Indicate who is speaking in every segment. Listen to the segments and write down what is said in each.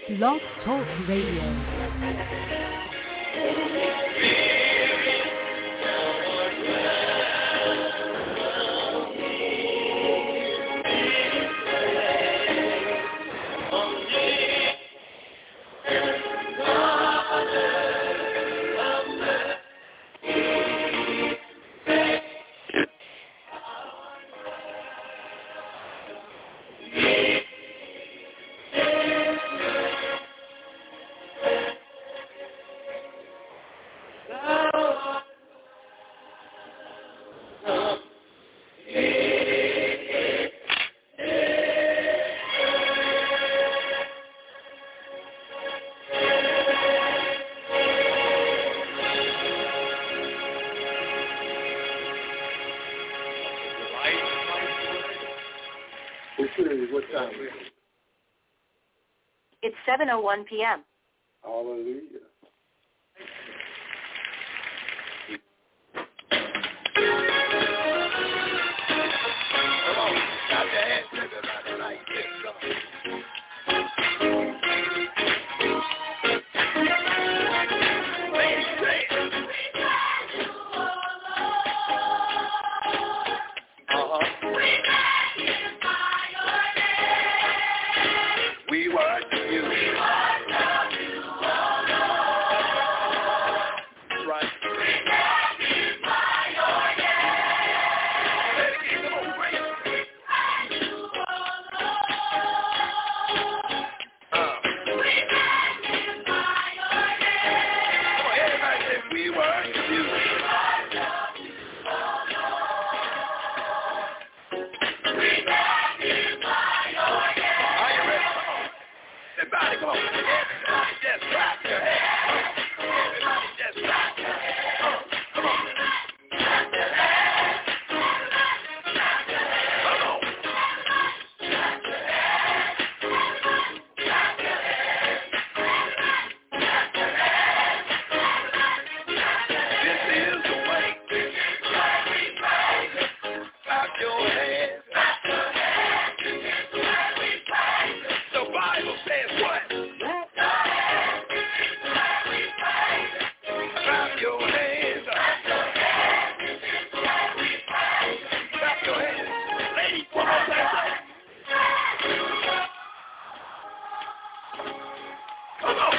Speaker 1: Blog Talk Radio.
Speaker 2: It's 7:01 p.m.
Speaker 3: Hallelujah. Come on, clap your hands, everybody, like this. We worship you. Right. We worship you. Everybody, come on. Everybody just clap your hands. Everybody just clap your hands. Come on. Clap your hands. Come on. Clap your hands. Clap your hands. Clap your hands. This is the way. This is the way we play. Clap your hands. Clap your hands. This is the way we play. The Bible says what? Clap your hands. Clap your hands. Ladies, one more time. Come on.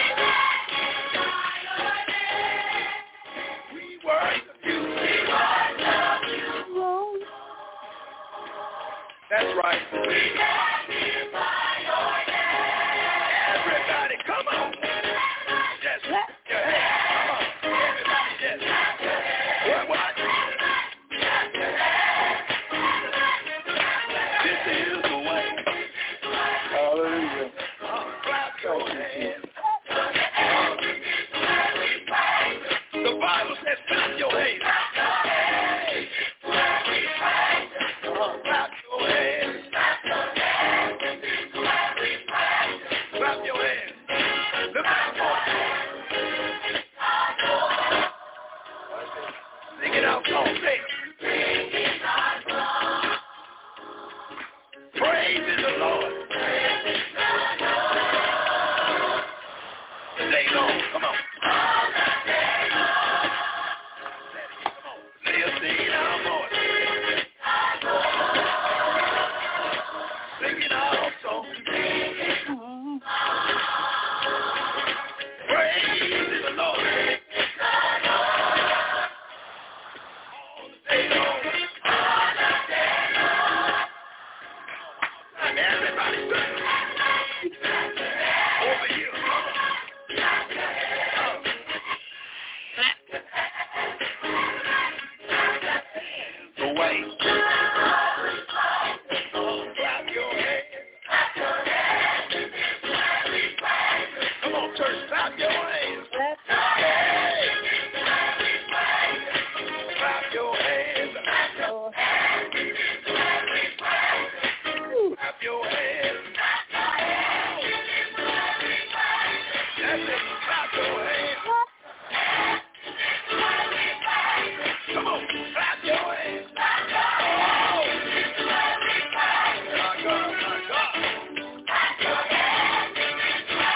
Speaker 3: We worship you. That's right. Everybody, come on. Just clap your hands. Come on. Everybody, just clap your hands. What? This is the way. Hallelujah. Clap your hands. The Bible says clap your hands. Clap your hands. Clap your hands. Look at sing it out, come on, say it. Praise is the Lord. Day long, come on. Come on, lay a seed our voice. Sing it out, song. Praise is the Lord. All the day long. Everybody sing. Over here. The way. Clap your hands. Come on, church, clap your hands. Hey. Clap your hands. Clap your hands. That's it. Clap your hands. Come on, clap your hands. Oh. My God, my God.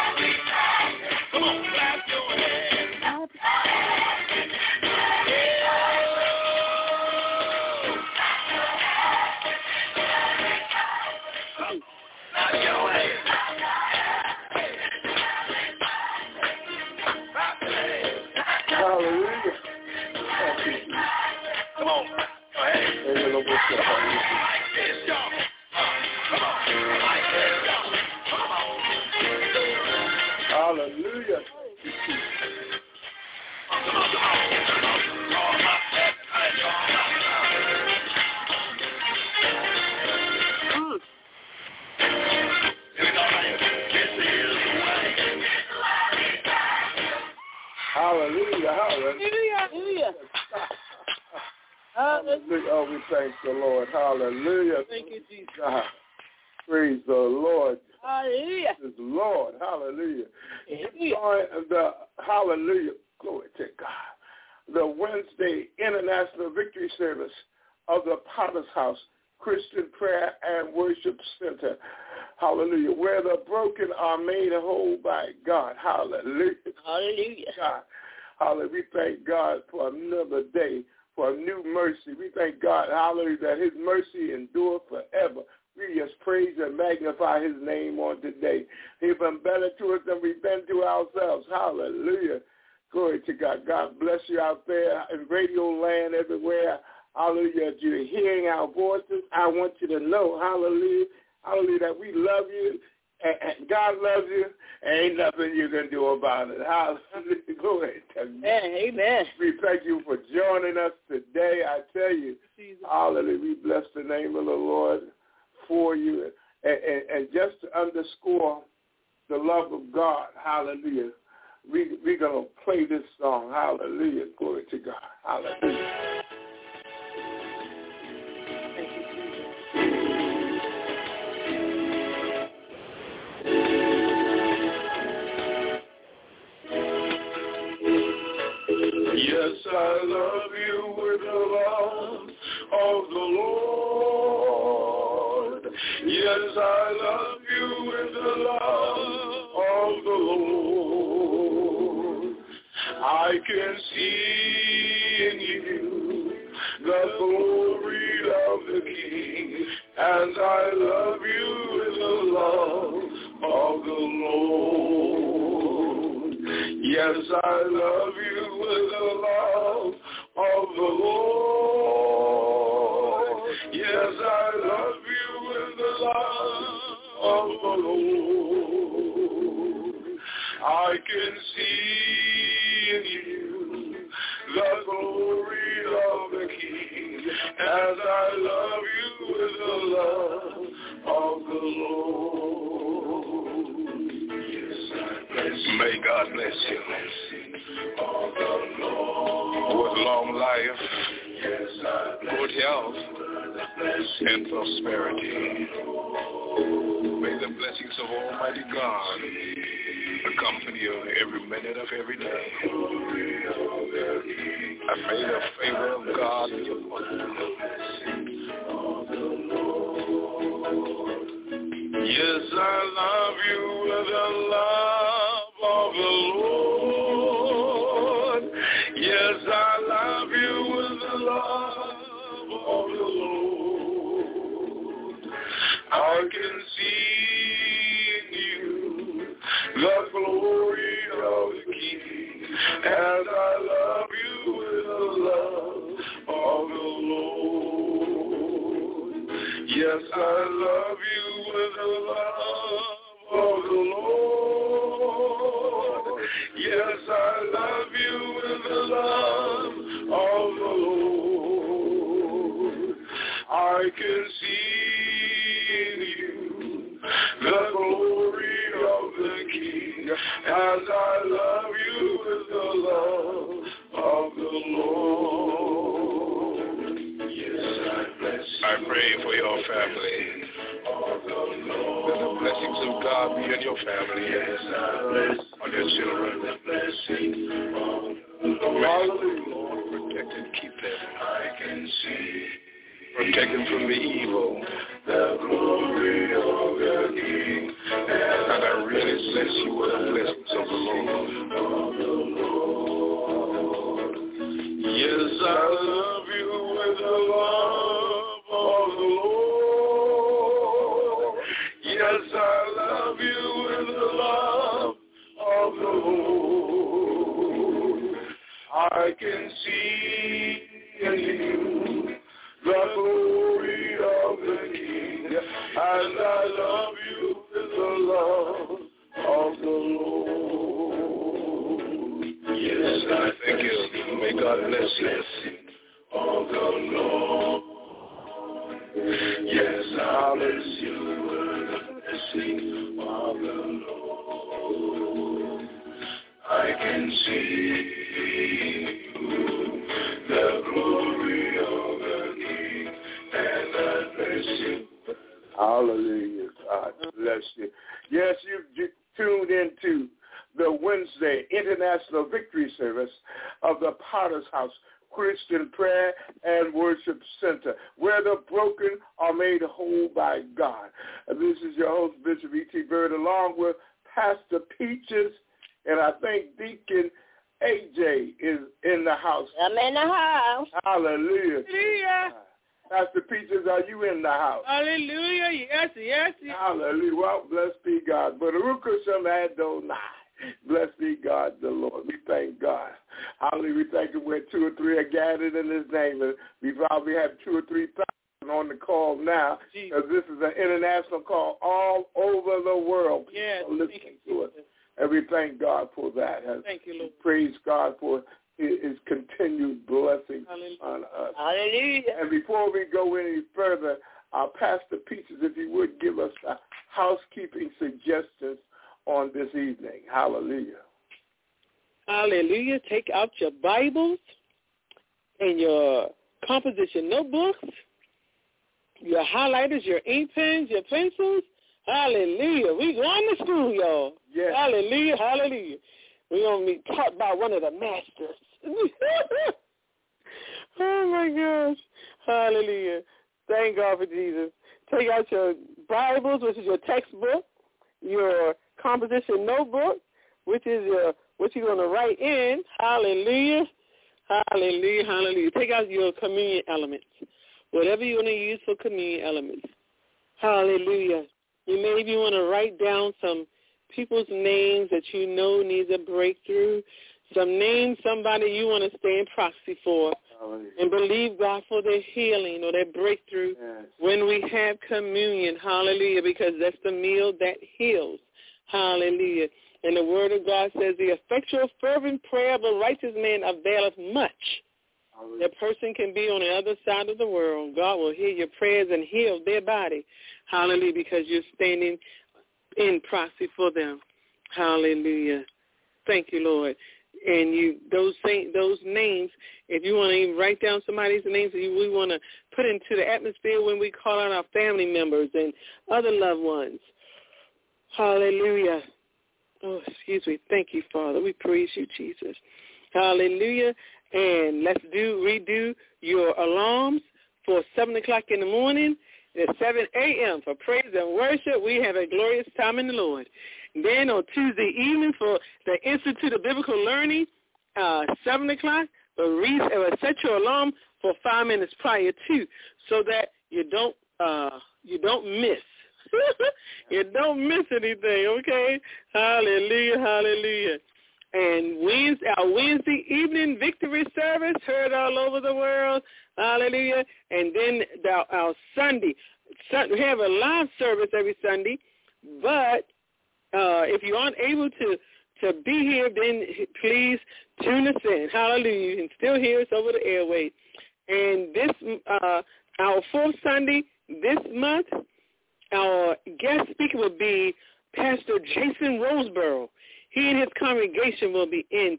Speaker 3: Like this, y'all. Come on. Like this, y'all. Come on.
Speaker 2: Hallelujah. Hallelujah, hallelujah.
Speaker 4: Hallelujah.
Speaker 2: Hallelujah. Oh, we thank the Lord. Hallelujah.
Speaker 4: Thank you, Jesus.
Speaker 2: God. Praise the Lord.
Speaker 4: Hallelujah.
Speaker 2: Praise the Lord. Hallelujah.
Speaker 4: Hallelujah.
Speaker 2: Hallelujah. Glory to God. The Wednesday International Victory Service of the Potter's House Christian Prayer and Worship Center. Hallelujah. Where the broken are made whole by God. Hallelujah.
Speaker 4: Hallelujah.
Speaker 2: God. Hallelujah. We thank God for another day, for a new mercy. We thank God, hallelujah, that his mercy endures forever. We just praise and magnify his name on today. He's been better to us than we've been to ourselves. Hallelujah. Glory to God. God bless you out there in radio land everywhere. Hallelujah. As you're hearing our voices, I want you to know, hallelujah, hallelujah, that we love you and God loves you, and ain't nothing you can do about it. Hallelujah. Glory to God.
Speaker 4: Amen.
Speaker 2: We thank you for joining us today. I tell you, hallelujah, we bless the name of the Lord for you. And just to underscore the love of God, hallelujah, we're going to play this song. Hallelujah. Glory to God. Hallelujah. Yes, I love you with the love of the Lord. Yes, I love you with the love of the Lord. I can see in you the glory of the King, and I love you with the love of the Lord. Yes, I love you with the love of the Lord. Yes, I love you with the love of the Lord. I can see in you the glory of the King, as I love you with the love of the Lord. Yes, I bless you. May God bless you. With long life, good health, and prosperity. May the blessings of Almighty God accompany you every minute of every day. I pray the favor of God be upon you. Yes, I love you with the love of the Lord. Yes, I love you with the love of the Lord. I can see in you the glory of the King, and I love you with the love of the Lord. Yes, I love you with the love of the Lord. Yes, I love you with the love of the Lord. I can see in you the glory of the King, as I love you with the love of the Lord. Yes, I pray for your family. That the blessings of God be on your family, on your children. May the Lord protect and keep them. I can see. Protect them from the evil. The glory of the King. And I really bless you with the blessings of the Lord. Yes, I love you with the love of the Lord. Yes, I love you with the love of the Lord. I can see in you the glory
Speaker 3: blessing of the Lord. Yes, I bless you with the blessing of the Lord. I can see the glory of the King, and I bless you.
Speaker 2: Hallelujah. God bless you. Yes, you tuned into the Wednesday International Victory Service of the Potter's House Christian Prayer and Worship Center, where the broken are made whole by God. This is your host, Bishop E.T. Bird, along with Pastor Peaches, and I think Deacon AJ is in the house.
Speaker 4: I'm in the house.
Speaker 2: Hallelujah.
Speaker 5: Hallelujah.
Speaker 2: Pastor Peaches, are you in the house?
Speaker 5: Hallelujah. Yes, yes, yes.
Speaker 2: Hallelujah. Well, blessed be God. But Aruka Shem Adonai. Blessed be God the Lord. We thank God. Hallelujah. We thank Him where 2 or 3 are gathered in His name. And we probably have 2 or 3 thousand on the call now, because this is an international call all over the world.
Speaker 5: Yes.
Speaker 2: Listening to us. And we thank God for that.
Speaker 5: Thank you, Lord.
Speaker 2: Praise God for His continued blessing on us.
Speaker 4: Hallelujah.
Speaker 2: And before we go any further, Pastor Peaches, if you would give us housekeeping suggestions on this evening. Hallelujah.
Speaker 5: Hallelujah. Take out your Bibles and your composition notebooks, your highlighters, your ink pens, your pencils. Hallelujah. We going to school, y'all.
Speaker 2: Yes.
Speaker 5: Hallelujah. Hallelujah. We're going to be taught by one of the masters. Oh, my gosh. Hallelujah. Thank God for Jesus. Take out your Bibles, which is your textbook, your composition notebook, which is what you're going to write in. Hallelujah. Hallelujah. Hallelujah. Take out your communion elements, whatever you want to use for communion elements. Hallelujah. You maybe want to write down some people's names that you know needs a breakthrough, some names, somebody you want to stay in proxy for, and believe God for their healing or their breakthrough when we have communion. Hallelujah, because that's the meal that heals. Hallelujah. And the word of God says, the effectual fervent prayer of a righteous man availeth much. That person can be on the other side of the world. God will hear your prayers and heal their body. Hallelujah, because you're standing in proxy for them. Hallelujah. Thank you, Lord. And those names, if you want to even write down somebody's names, we want to put into the atmosphere when we call out our family members and other loved ones. Hallelujah. Oh, excuse me. Thank you, Father. We praise you, Jesus. Hallelujah. And let's redo your alarms for 7 o'clock in the morning. At 7 a.m. for praise and worship. We have a glorious time in the Lord. Then on Tuesday evening for the Institute of Biblical Learning, 7 o'clock, set your alarm for 5 minutes prior to, so that you don't miss. You don't miss anything, okay? Hallelujah, hallelujah. And our Wednesday evening victory service heard all over the world. Hallelujah. And then our Sunday, we have a live service every Sunday, but if you aren't able to be here, then please tune us in. Hallelujah. You can still hear us over the airways. And this, our fourth Sunday this month, our guest speaker will be Pastor Jason Roseborough. He and his congregation will be in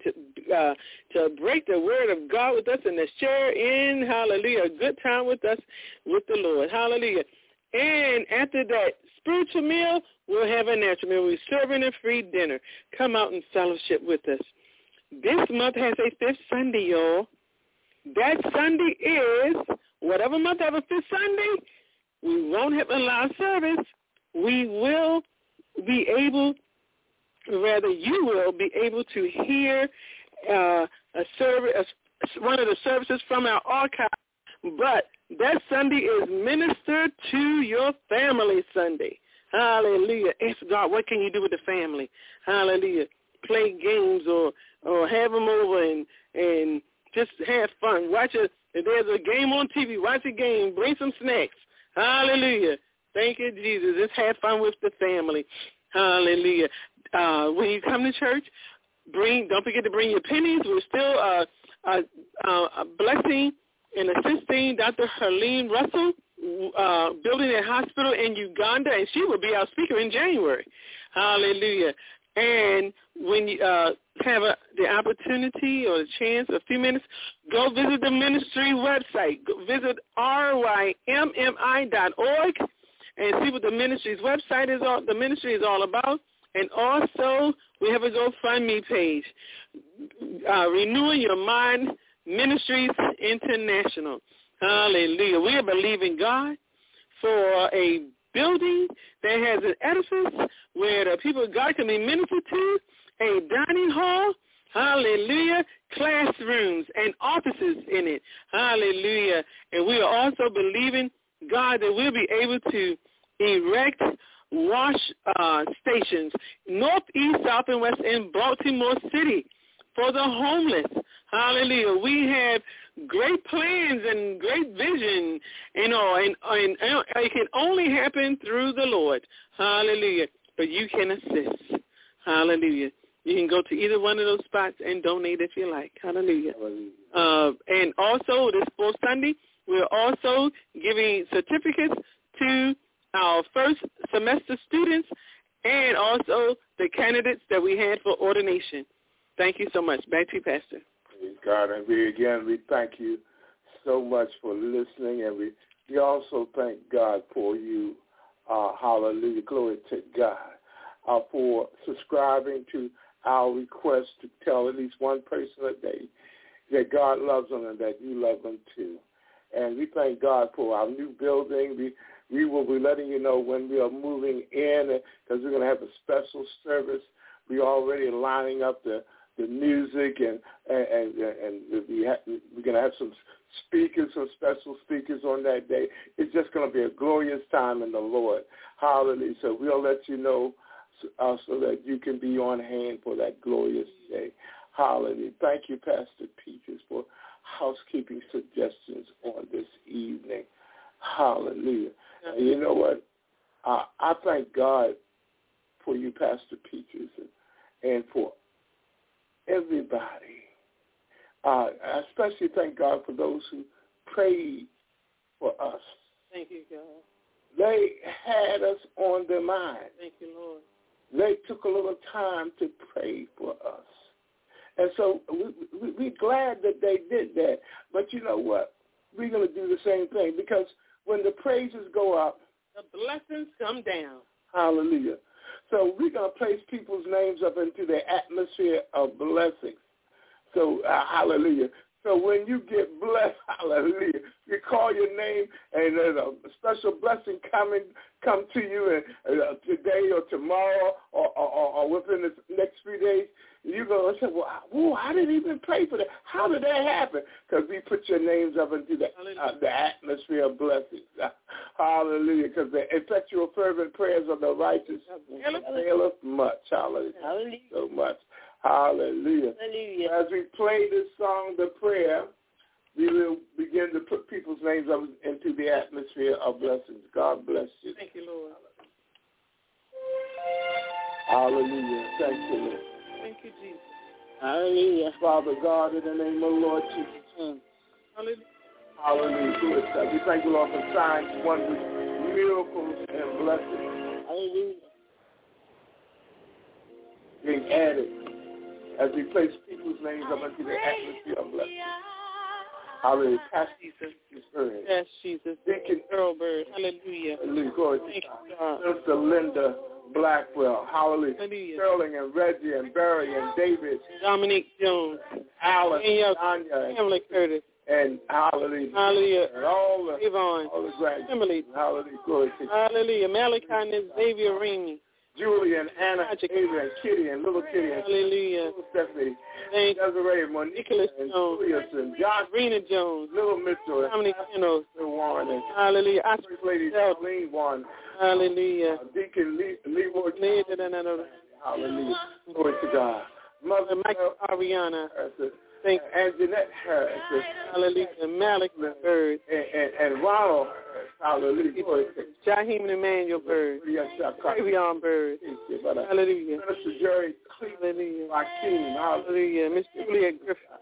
Speaker 5: to break the word of God with us and to share in, hallelujah, a good time with us, with the Lord. Hallelujah. And after that spiritual meal, we'll have a natural meal. We're serving a free dinner. Come out and fellowship with us. This month has a fifth Sunday, y'all. That Sunday is, whatever month have a fifth Sunday, we won't have a live service. We will be able, rather you will be able to hear one of the services from our archive. But that Sunday is Minister to Your Family Sunday. Hallelujah. Ask God, what can you do with the family? Hallelujah. Play games or have them over and just have fun. If there's a game on TV, watch a game. Bring some snacks. Hallelujah. Thank you, Jesus. Just have fun with the family. Hallelujah. When you come to church, don't forget to bring your pennies. We're still blessing and assisting Dr. Helene Russell, building a hospital in Uganda, and she will be our speaker in January. Hallelujah. And when you have the opportunity or the chance, a few minutes, go visit the ministry website. Go visit rymmi.org and see what the ministry's website is all. The ministry is all about. And also, we have a GoFundMe page, Renewing Your Mind Ministries International. Hallelujah. We are believing God for a building that has an edifice where the people of God can be ministered to, a dining hall, hallelujah, classrooms and offices in it, hallelujah. And we are also believing, God, that we'll be able to erect wash stations north, east, south, and west in Baltimore City for the homeless. Hallelujah. We have great plans and great vision, and it can only happen through the Lord. Hallelujah. But you can assist. Hallelujah. You can go to either one of those spots and donate if you like. Hallelujah. And also this fourth Sunday, we're also giving certificates to our first semester students and also the candidates that we had for ordination. Thank you so much. Back to you, Pastor.
Speaker 2: Praise God. And we thank you so much for listening, and we also thank God for you. Hallelujah. Glory to God. For subscribing to our request to tell at least one person a day that God loves them and that you love them too. And we thank God for our new building. We will be letting you know when we are moving in, because we're going to have a special service. We're already lining up the music, and we're going to have some speakers, some special speakers on that day. It's just going to be a glorious time in the Lord. Hallelujah. So we'll let you know so that you can be on hand for that glorious day. Hallelujah. Thank you, Pastor Peaches, for housekeeping suggestions on this evening. Hallelujah. And you know what? I thank God for you, Pastor Peaches, and for everybody. I especially thank God for those who prayed for us.
Speaker 5: Thank you, God.
Speaker 2: They had us on their mind.
Speaker 5: Thank you, Lord.
Speaker 2: They took a little time to pray for us. And so we're glad that they did that. But you know what? We're going to do the same thing, because when the praises go up,
Speaker 5: the blessings come down.
Speaker 2: Hallelujah. So we're going to place people's names up into the atmosphere of blessings. So, hallelujah. So when you get blessed, hallelujah, you call your name, and there's a special blessing come to you today or tomorrow or within the next few days. You're going to say, well, I didn't even pray for that. How did that happen? Because we put your names up into the atmosphere of blessings. Hallelujah. Because the effectual fervent prayers of the righteous availeth much. Hallelujah. So much. Hallelujah.
Speaker 4: Hallelujah.
Speaker 2: As we play this song, the prayer, we will begin to put people's names up into the atmosphere of blessings. God bless you.
Speaker 5: Thank you, Lord.
Speaker 2: Hallelujah. Thank you, Lord.
Speaker 5: Thank you, Jesus.
Speaker 4: Hallelujah.
Speaker 2: Father God, in the name of the Lord Jesus.
Speaker 5: Hallelujah.
Speaker 2: Hallelujah. Good God. We thank you, Lord, for signs, wonders, miracles, and blessings
Speaker 4: Hallelujah.
Speaker 2: being added as we place people's names up into the atmosphere of blessings. Hallelujah. Pastor Jesus.
Speaker 5: Yes, Jesus.
Speaker 2: Deacon
Speaker 5: Earl Bird. Hallelujah.
Speaker 2: Hallelujah. Glory to
Speaker 5: Thank
Speaker 2: God.
Speaker 5: you, God.
Speaker 2: Sister Linda Blackwell. Hallelujah.
Speaker 5: Hallelujah.
Speaker 2: Sterling and Reggie and Barry and David.
Speaker 5: Dominique Jones.
Speaker 2: Alice.
Speaker 5: And
Speaker 2: Tanya.
Speaker 5: Emily Curtis.
Speaker 2: And hallelujah.
Speaker 5: Hallelujah.
Speaker 2: And all the
Speaker 5: Yvonne.
Speaker 2: grandchildren.
Speaker 5: Emily.
Speaker 2: Hallelujah. Glory to God.
Speaker 5: Hallelujah. Malachi and Xavier Rainey.
Speaker 2: Julie and Anna, Ava and Kitty and little Kitty and
Speaker 5: Hallelujah.
Speaker 2: Stephanie,
Speaker 5: Thank you.
Speaker 2: Desiree, Monique,
Speaker 5: Nicholas
Speaker 2: and
Speaker 5: Jones.
Speaker 2: Julius and Josh,
Speaker 5: Rena Jones.
Speaker 2: little Mitchell,
Speaker 5: Dominic Reynolds.
Speaker 2: and Warren, and
Speaker 5: Hallelujah.
Speaker 2: First Lady Charlene Warren,
Speaker 5: Hallelujah.
Speaker 2: Deacon Leroy, hallelujah, glory to God. Mother
Speaker 5: Michael Ariana.
Speaker 2: and Jeanette Harris,
Speaker 5: Hallelujah. Malik Bird.
Speaker 2: and Ronald, hallelujah, glory to God.
Speaker 5: Jaheim Emmanuel Bird. Travion Bird. Hallelujah.
Speaker 2: Minister Jerry Cleveland,
Speaker 5: Hallelujah.
Speaker 2: Rakeem,
Speaker 5: Hallelujah. Miss Julia Griffin.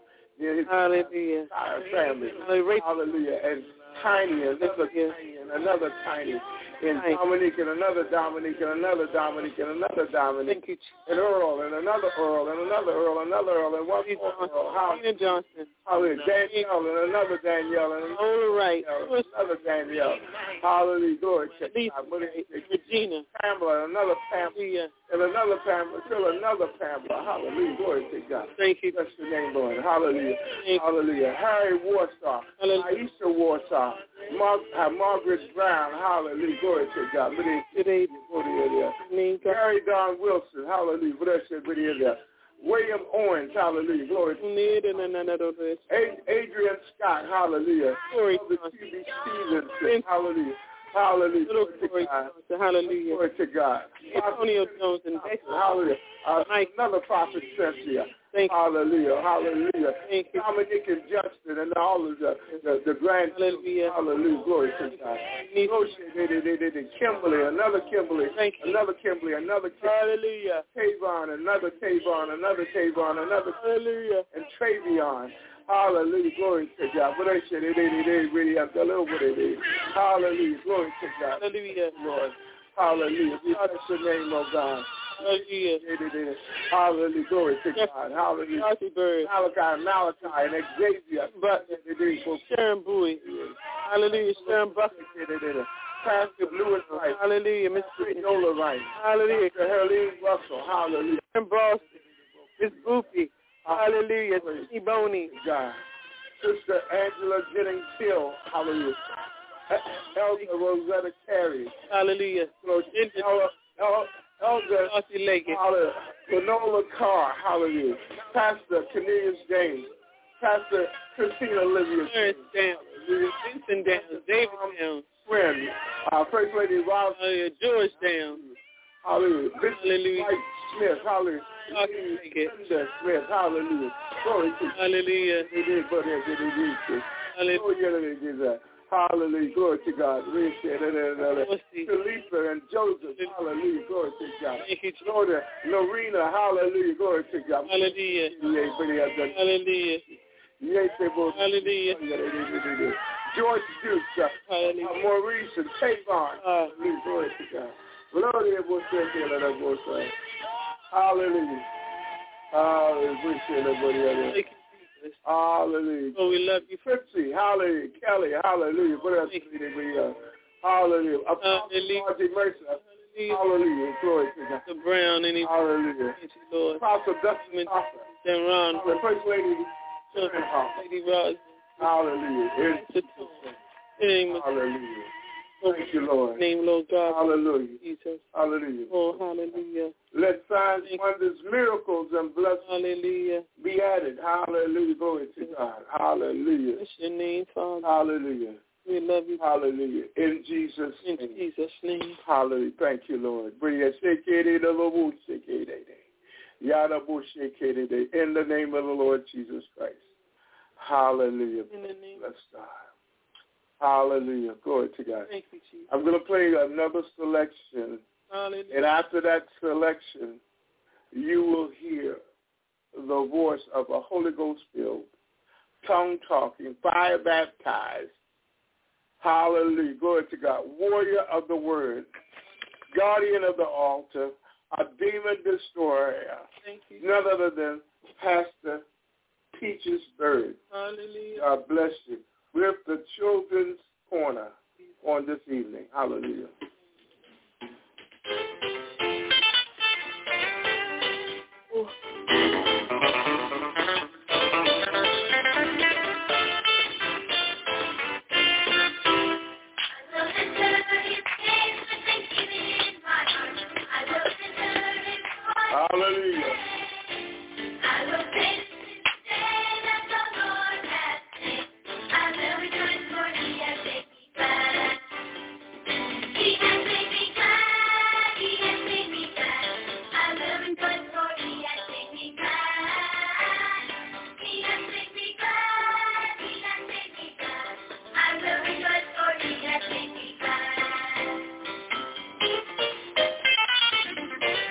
Speaker 2: his
Speaker 5: Hallelujah.
Speaker 2: entire family.
Speaker 5: Hallelujah.
Speaker 2: Hallelujah. And Tiny, another Tiny, and another Tiny. And Dominique, and another Dominique, and another Dominique, and another Dominique.
Speaker 5: Thank you,
Speaker 2: And Earl, and another Earl, and another Earl, another Earl, and one more Earl.
Speaker 5: Hallelujah. Johnson.
Speaker 2: Hallelujah. Danielle, and another Danielle, and
Speaker 5: All right.
Speaker 2: another Danielle. Hallelujah. Glory to God.
Speaker 5: Regina.
Speaker 2: Pamela, another Pamela.
Speaker 5: Hallelujah.
Speaker 2: And another Pamela, still another Pamela. Hallelujah. Glory to God.
Speaker 5: Thank you.
Speaker 2: Bless your name, Lord. Hallelujah. Hallelujah. Harry Warsaw.
Speaker 5: Hallelujah.
Speaker 2: Aisha Warsaw. Margaret Brown. Hallelujah. Glory to God.
Speaker 5: Today.
Speaker 2: Gary Don Wilson. Hallelujah. Bless you. William Owens. Hallelujah. Glory to God. Adrian Scott. Hallelujah.
Speaker 5: Glory
Speaker 2: to God. Hallelujah. Hallelujah. Glory to God.
Speaker 5: Hallelujah.
Speaker 2: Glory to God.
Speaker 5: Antonio Jones and
Speaker 2: Hallelujah. Another prophet Cynthia. Hallelujah. Hallelujah. Dominic and Justin and all of the grandchildren.
Speaker 5: Hallelujah.
Speaker 2: Hallelujah. Glory to God. Kimberly, another Kimberly, another Kimberly, another Kimberly. Hallelujah. Tavon, another Tavon, another Tavon, another. Hallelujah. And Travion. Hallelujah. Glory to God. Hallelujah. Glory to God.
Speaker 5: Hallelujah.
Speaker 2: Lord. Hallelujah. We bless your name, oh God.
Speaker 5: Hallelujah.
Speaker 2: Hallelujah. Glory to God. Hallelujah. Malachi, and Xavier.
Speaker 5: Sharon Bowie. Hallelujah. Sharon Bucket.
Speaker 2: Pastor Lewis Wright.
Speaker 5: Hallelujah. Miss
Speaker 2: Nola Wright.
Speaker 5: Hallelujah.
Speaker 2: Helene Russell. Hallelujah.
Speaker 5: Sharon Boston. Miss Boopy. Hallelujah. Boney.
Speaker 2: God. Sister Angela Jennings Hill. Hallelujah. Elder Rosetta Carey.
Speaker 5: Hallelujah.
Speaker 2: Elder
Speaker 5: Hallelujah.
Speaker 2: Finola Carr. Hallelujah. Pastor Cornelius James. Pastor Christina Olivia.
Speaker 5: Clarence Downs. Vincent Downs. David Downs.
Speaker 2: Friend. First Lady Rob.
Speaker 5: Hallelujah. George Downs.
Speaker 2: Hallelujah.
Speaker 5: Hallelujah.
Speaker 2: White Smith. Hallelujah.
Speaker 5: Linda
Speaker 2: Smith. Hallelujah. Glory to God.
Speaker 5: Hallelujah.
Speaker 2: Hallelujah. Hallelujah. Glory to God. Philippa and Joseph. Hallelujah. Glory to God. Lord, Lorena. Hallelujah. Glory to God.
Speaker 5: Hallelujah. Hallelujah. Hallelujah.
Speaker 2: George Dukes. Maurice and Tavon. Hallelujah. Glory to God. Hallelujah. Hallelujah. Hallelujah.
Speaker 5: Oh, we love you.
Speaker 2: Fritzy, hallelujah. Kelly, hallelujah. What else? Hallelujah. Apostle Mercer. Hallelujah. Glory to God.
Speaker 5: The Brown and
Speaker 2: hallelujah.
Speaker 5: Thank you, Lord.
Speaker 2: Apostle Dustin Arthur.
Speaker 5: Then Ron.
Speaker 2: The First Lady.
Speaker 5: Lady Ross.
Speaker 2: Hallelujah. Hallelujah. Thank you, Lord.
Speaker 5: Name, Lord God.
Speaker 2: Hallelujah.
Speaker 5: Jesus.
Speaker 2: Hallelujah.
Speaker 5: Oh, hallelujah.
Speaker 2: Let signs, wonders, miracles, and blessings
Speaker 5: hallelujah.
Speaker 2: Be added. Hallelujah. Glory to God. Hallelujah.
Speaker 5: Bless your name, Father.
Speaker 2: Hallelujah.
Speaker 5: We love you.
Speaker 2: Hallelujah. In Jesus' name.
Speaker 5: In Jesus' name.
Speaker 2: Hallelujah. Thank you, Lord. In the name of the Lord Jesus Christ. Hallelujah.
Speaker 5: In the name.
Speaker 2: Bless God. Hallelujah. Glory to God.
Speaker 5: Thank you, Jesus.
Speaker 2: I'm going to play another selection.
Speaker 5: Hallelujah.
Speaker 2: And after that selection, you will hear the voice of a Holy Ghost-filled, tongue-talking, fire-baptized, hallelujah, glory to God, warrior of the word, guardian of the altar, a demon destroyer, none other than Pastor Peaches Bird.
Speaker 5: Hallelujah.
Speaker 2: God bless you. With the Children's Corner on this evening. Hallelujah. Hallelujah.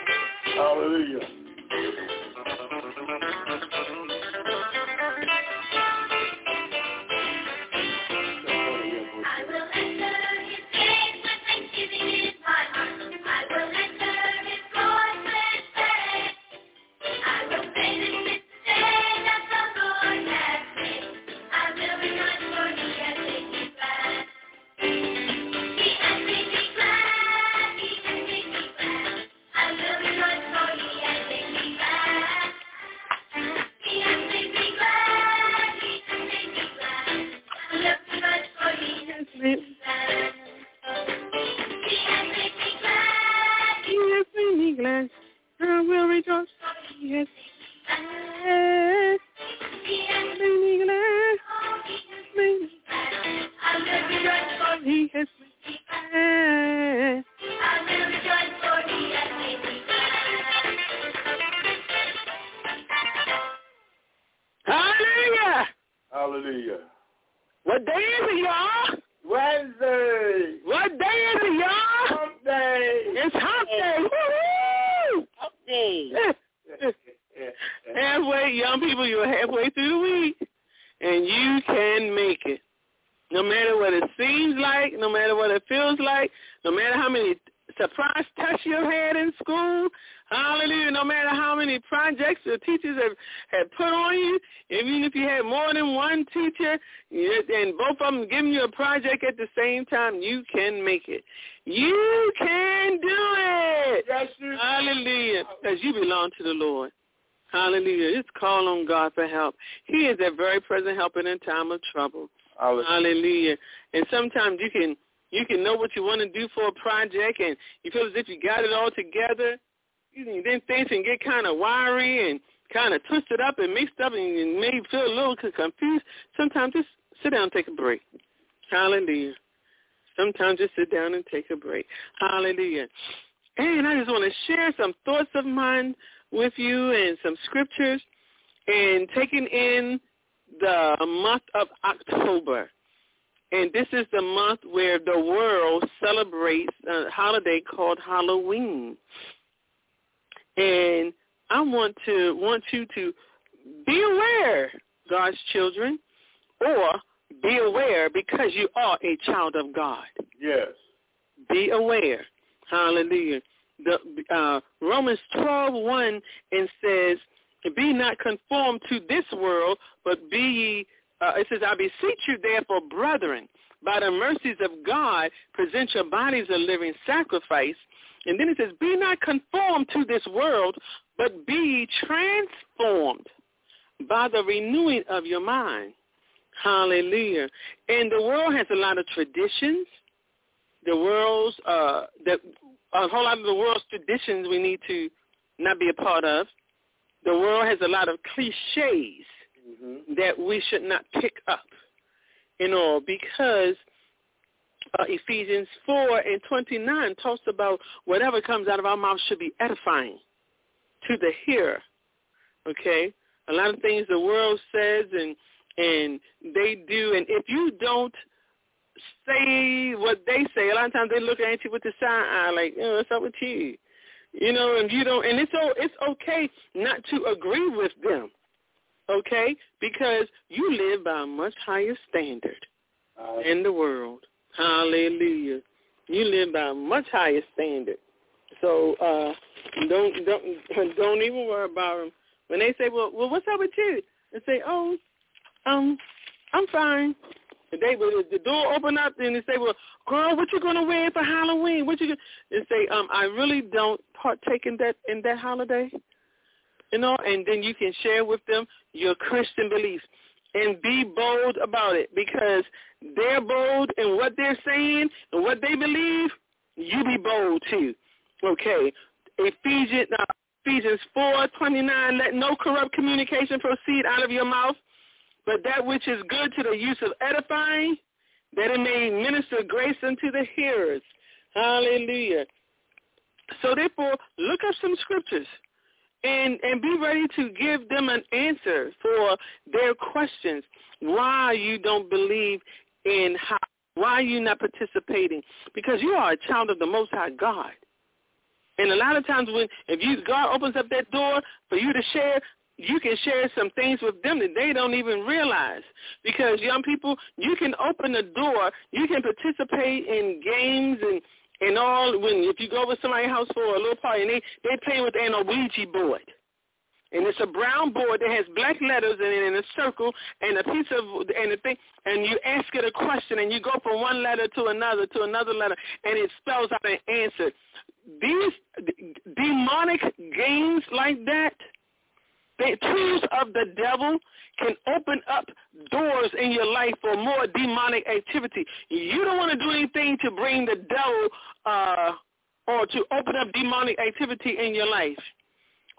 Speaker 2: Hallelujah.
Speaker 5: I will rejoice. Yes. Make me glad. Make me glad. He has made me glad.
Speaker 3: I will rejoice, for he has made me glad.
Speaker 5: Hallelujah.
Speaker 2: Hallelujah.
Speaker 5: What day is it, y'all?
Speaker 2: Wednesday.
Speaker 5: What day is it, y'all?
Speaker 2: Hump day.
Speaker 5: It's hump day. Woo-hoo!
Speaker 4: Hump day.
Speaker 5: Halfway, young people, you're halfway through the week, and you can make it. No matter what it seems like, no matter what it feels like, no matter how many surprise tests you've had in school, hallelujah, no matter how many projects the teachers have put on you, even if you had more than one teacher and both of them giving you a project at the same time, you can make it. You can do it.
Speaker 2: Yes, you
Speaker 5: hallelujah, because you belong to the Lord. Hallelujah. Just call on God for help. He is a very present help in a time of trouble. Hallelujah. And sometimes you can know what you want to do for a project, and you feel as if you got it all together. Then things can get kind of wiry and kind of twisted up and mixed up, and you may feel a little confused. Sometimes just sit down and take a break. Hallelujah. Sometimes just sit down and take a break. Hallelujah. And I just want to share some thoughts of mine with you and some scriptures, and taking in the month of October. And this is the month where the world celebrates a holiday called Halloween. And I want you to be aware, God's children, or be aware because you are a child of God.
Speaker 2: Yes.
Speaker 5: Be aware. Hallelujah. The Romans 12:1 and says, "Be not conformed to this world, but be ye." It says, "I beseech you, therefore, brethren, by the mercies of God, present your bodies a living sacrifice." And then it says, "Be not conformed to this world, but be ye transformed by the renewing of your mind." Hallelujah. And the world has a lot of traditions. The world's a whole lot of the world's traditions we need to not be a part of. The world has a lot of cliches that we should not pick up, because Ephesians 4:29 talks about whatever comes out of our mouth should be edifying to the hearer. Okay? A lot of things the world says and they do, and if you don't say what they say, a lot of times they look at you with the side eye like, what's up with you? And you don't, and it's okay not to agree with them, okay? Because you live by a much higher standard in the world. Hallelujah. You live by a much higher standard. So don't even worry about them. When they say, well, what's up with you? And say, I'm fine. The door open up and they say, well, girl, what you gonna wear for Halloween? And say, I really don't partake in that holiday, and then you can share with them your Christian beliefs and be bold about it, because they're bold in what they're saying and what they believe. You be bold too, okay? Ephesians 4:29, let no corrupt communication proceed out of your mouth, but that which is good to the use of edifying, that it may minister grace unto the hearers. Hallelujah. So therefore, look up some scriptures and be ready to give them an answer for their questions. Why you don't believe in why you not participating? Because you are a child of the Most High God. And a lot of times if God opens up that door for you to share, you can share some things with them that they don't even realize. Because young people, you can open the door, you can participate in games and all. If you go over somebody's house for a little party and they play with an Ouija board. And it's a brown board that has black letters in it in a circle and a piece of and a thing, and you ask it a question and you go from one letter to another letter, and it spells out an answer. These demonic games like that, the tools of the devil, can open up doors in your life for more demonic activity. You don't want to do anything to bring the devil or to open up demonic activity in your life.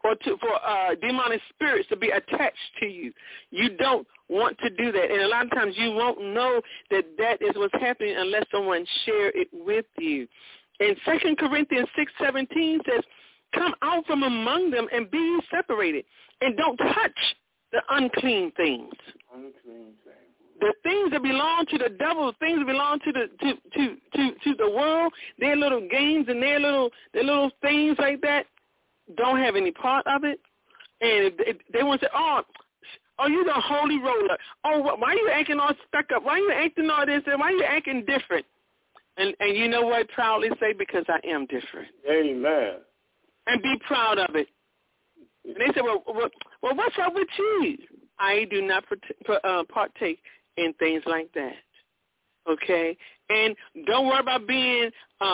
Speaker 5: or for demonic spirits to be attached to you. You don't want to do that. And a lot of times you won't know that that is what's happening unless someone share it with you. And 2 Corinthians 6:17 says, come out from among them and be ye separated, and don't touch the unclean things.
Speaker 2: Unclean things.
Speaker 5: The things that belong to the devil, things that belong to the world, their little games and their little things like that, don't have any part of it. And if they want to say, oh, you the holy roller. Oh, why are you acting all stuck up? Why are you acting all this? Why are you acting different? And you know what? Proudly say, because I am different.
Speaker 2: Amen.
Speaker 5: And be proud of it. And they say, well, what's up with you? I do not partake in things like that. Okay? And don't worry about being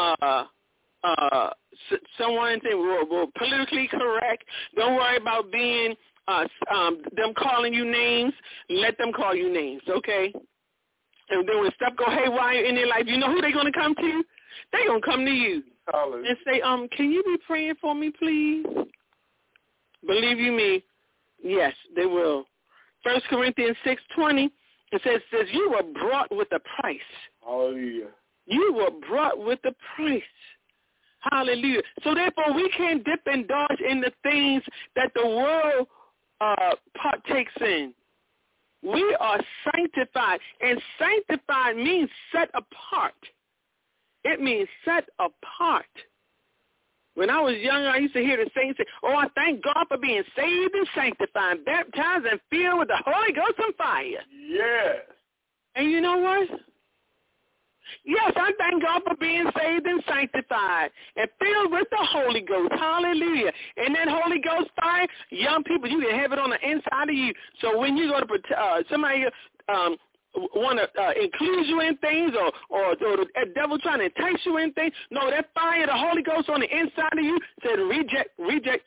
Speaker 5: someone saying, well, politically correct. Don't worry about being them calling you names. Let them call you names, okay? And then when stuff go haywire in their life, you know who they're going to come to? They're going to come to you.
Speaker 2: Hallelujah.
Speaker 5: And say, can you be praying for me, please? Believe you me, yes, they will. 1 Corinthians 6:20, it says, you were brought with a price.
Speaker 2: Hallelujah. You
Speaker 5: were brought with a price. Hallelujah. So therefore, we can't dip and dodge in the things that the world partakes in. We are sanctified, and sanctified means set apart. It means set apart. When I was young, I used to hear the saints say, oh, I thank God for being saved and sanctified, baptized and filled with the Holy Ghost and fire.
Speaker 2: Yes.
Speaker 5: And you know what? Yes, I thank God for being saved and sanctified and filled with the Holy Ghost. Hallelujah. And that Holy Ghost fire, young people, you can have it on the inside of you. So when you go to somebody want to include you in things or the devil trying to entice you in things, no, that fire, the Holy Ghost on the inside of you said reject,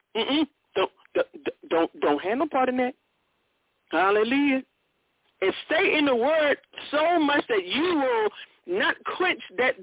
Speaker 5: don't have no part in that. Hallelujah. And stay in the word so much that you will not quench those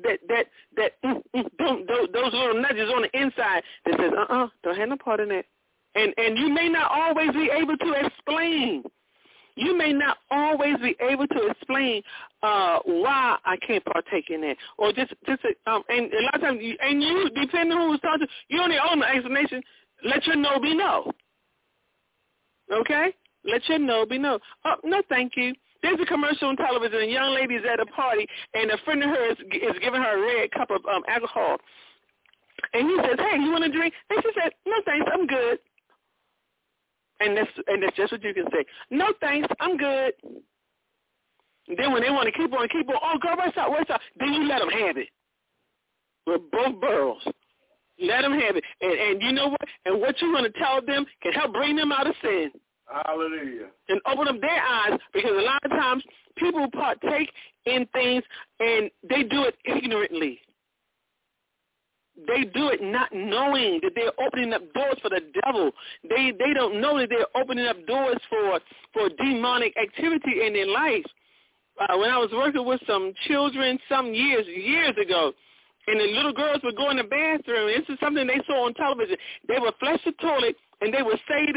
Speaker 5: little nudges on the inside that says, don't have no part in that. And you may not always be able to explain. You may not always be able to explain why I can't partake in that. Or just and a lot of times, you, depending on who's talking to you, only own the explanation. Let your no be no. Okay? Let your no be no. Oh, no, thank you. There's a commercial on television, and a young lady's at a party, and a friend of hers is giving her a red cup of alcohol. And he says, hey, you want a drink? And she said, no, thanks, I'm good. And that's just what you can say. No, thanks, I'm good. And then when they want to keep on, oh, girl, what's up? Then you let them have it. With both barrels. Let them have it. And you know what? And what you're going to tell them can help bring them out of sin.
Speaker 2: Hallelujah. And
Speaker 5: open up their eyes, because a lot of times people partake in things and they do it ignorantly. They do it not knowing that they're opening up doors for the devil. They don't know that they're opening up doors for demonic activity in their life. When I was working with some children some years ago, and the little girls would go in the bathroom. This is something they saw on television. They would flush the toilet, and they would say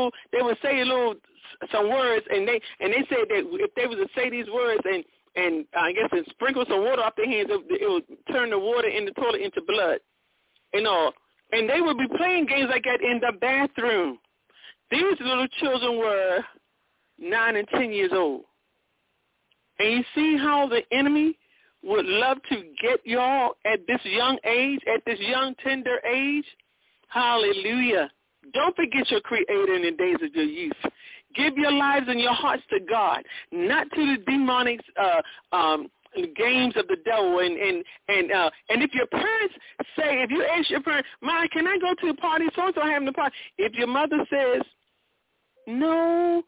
Speaker 5: some words, and they said that if they was to say these words and I guess and sprinkle some water off their hands, it would turn the water in the toilet into blood and all. And they would be playing games like that in the bathroom. These little children were 9 and 10 years old. And you see how the enemy would love to get y'all at this young age, at this young, tender age? Hallelujah. Don't forget your Creator in the days of your youth. Give your lives and your hearts to God, not to the demonic games of the devil. And if your parents say, if you ask your parents, Mom, can I go to a party? So-and-so having a party. If your mother says, no,